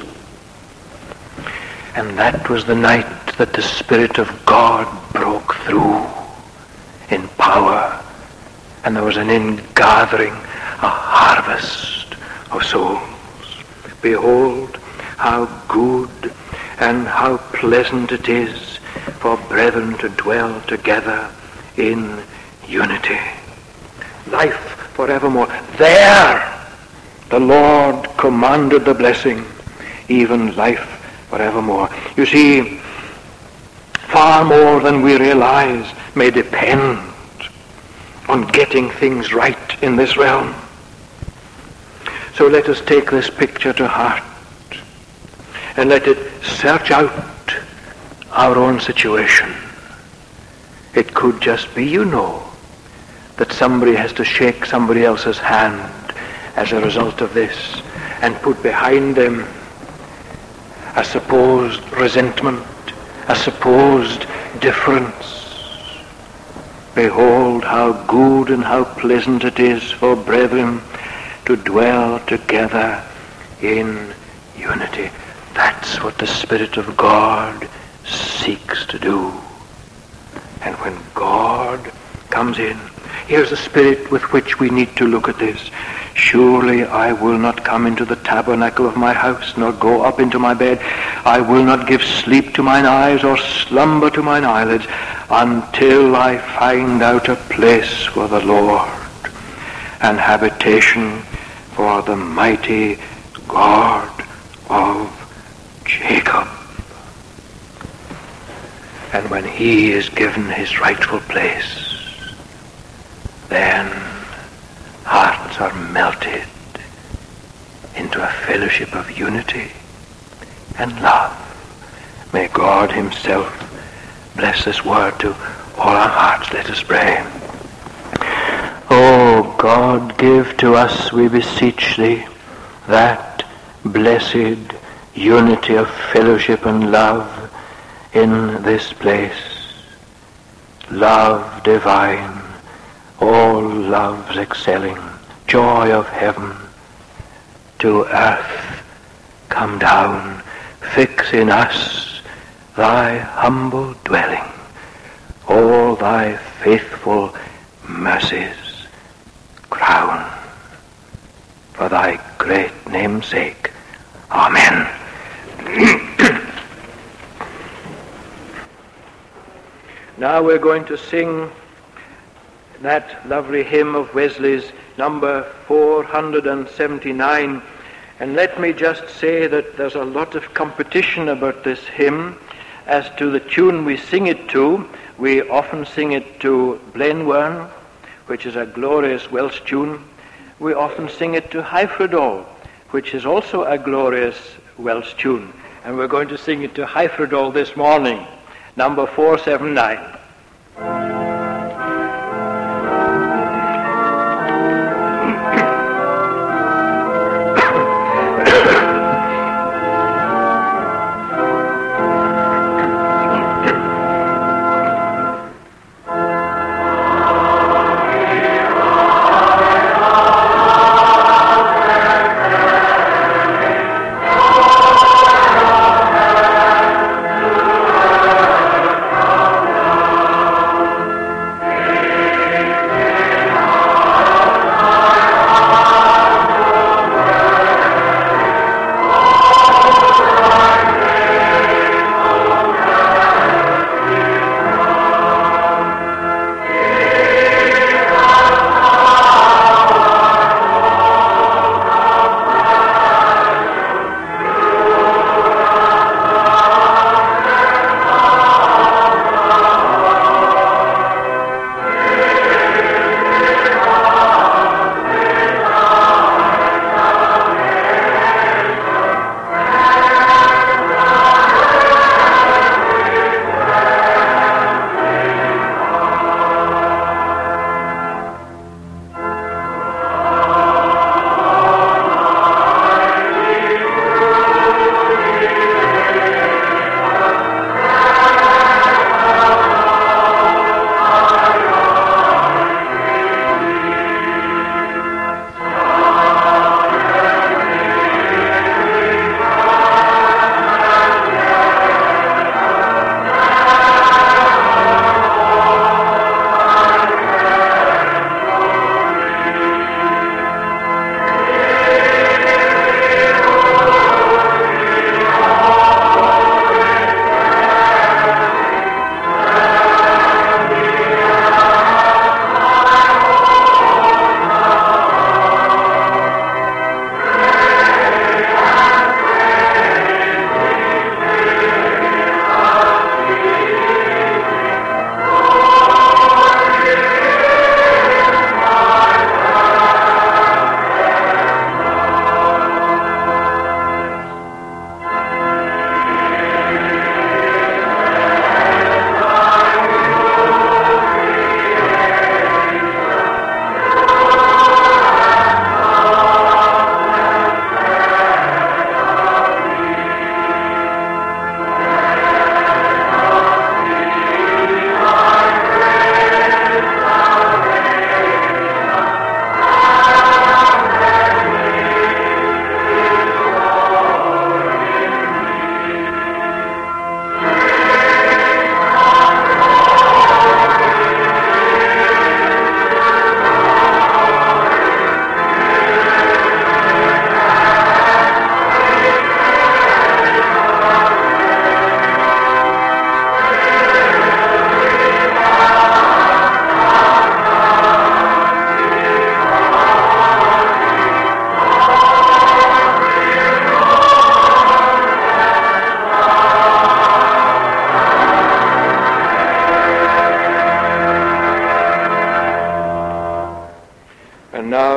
And that was the night that the Spirit of God broke through in power, and there was an ingathering, a harvest of souls. Behold, how good and how pleasant it is for brethren to dwell together in unity. Life forevermore. There the Lord commanded the blessing, even life forevermore. You see, far more than we realize may depend on getting things right in this realm. So let us take this picture to heart and let it search out our own situation. It could just be, you know, that somebody has to shake somebody else's hand as a result of this and put behind them a supposed resentment, a supposed difference. Behold, how good and how pleasant it is for brethren to dwell together in unity. That's what the Spirit of God seeks to do. And when God comes in, here's the spirit with which we need to look at this. Surely I will not come into the tabernacle of my house, nor go up into my bed. I will not give sleep to mine eyes, or slumber to mine eyelids, until I find out a place for the Lord, and habitation for the mighty God of Jacob. And when he is given his rightful place, then hearts are melted into a fellowship of unity and love. May God himself bless this word to all our hearts. Let us pray. O God, give to us, we beseech thee, that blessed unity of fellowship and love in this place. Love divine, all loves excelling, joy of heaven, to earth come down, fix in us thy humble dwelling, all thy faithful mercies crown, for thy great name's sake. Amen. Now we're going to sing that lovely hymn of Wesley's, number four hundred seventy-nine. And let me just say that there's a lot of competition about this hymn as to the tune we sing it to. We often sing it to Blenwern, which is a glorious Welsh tune. We often sing it to Hyfrydol, which is also a glorious Welsh tune. And we're going to sing it to Hyfrydol this morning, number four seventy-nine.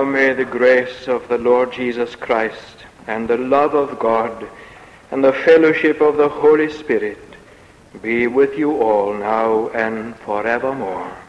Now may the grace of the Lord Jesus Christ and the love of God and the fellowship of the Holy Spirit be with you all now and forevermore.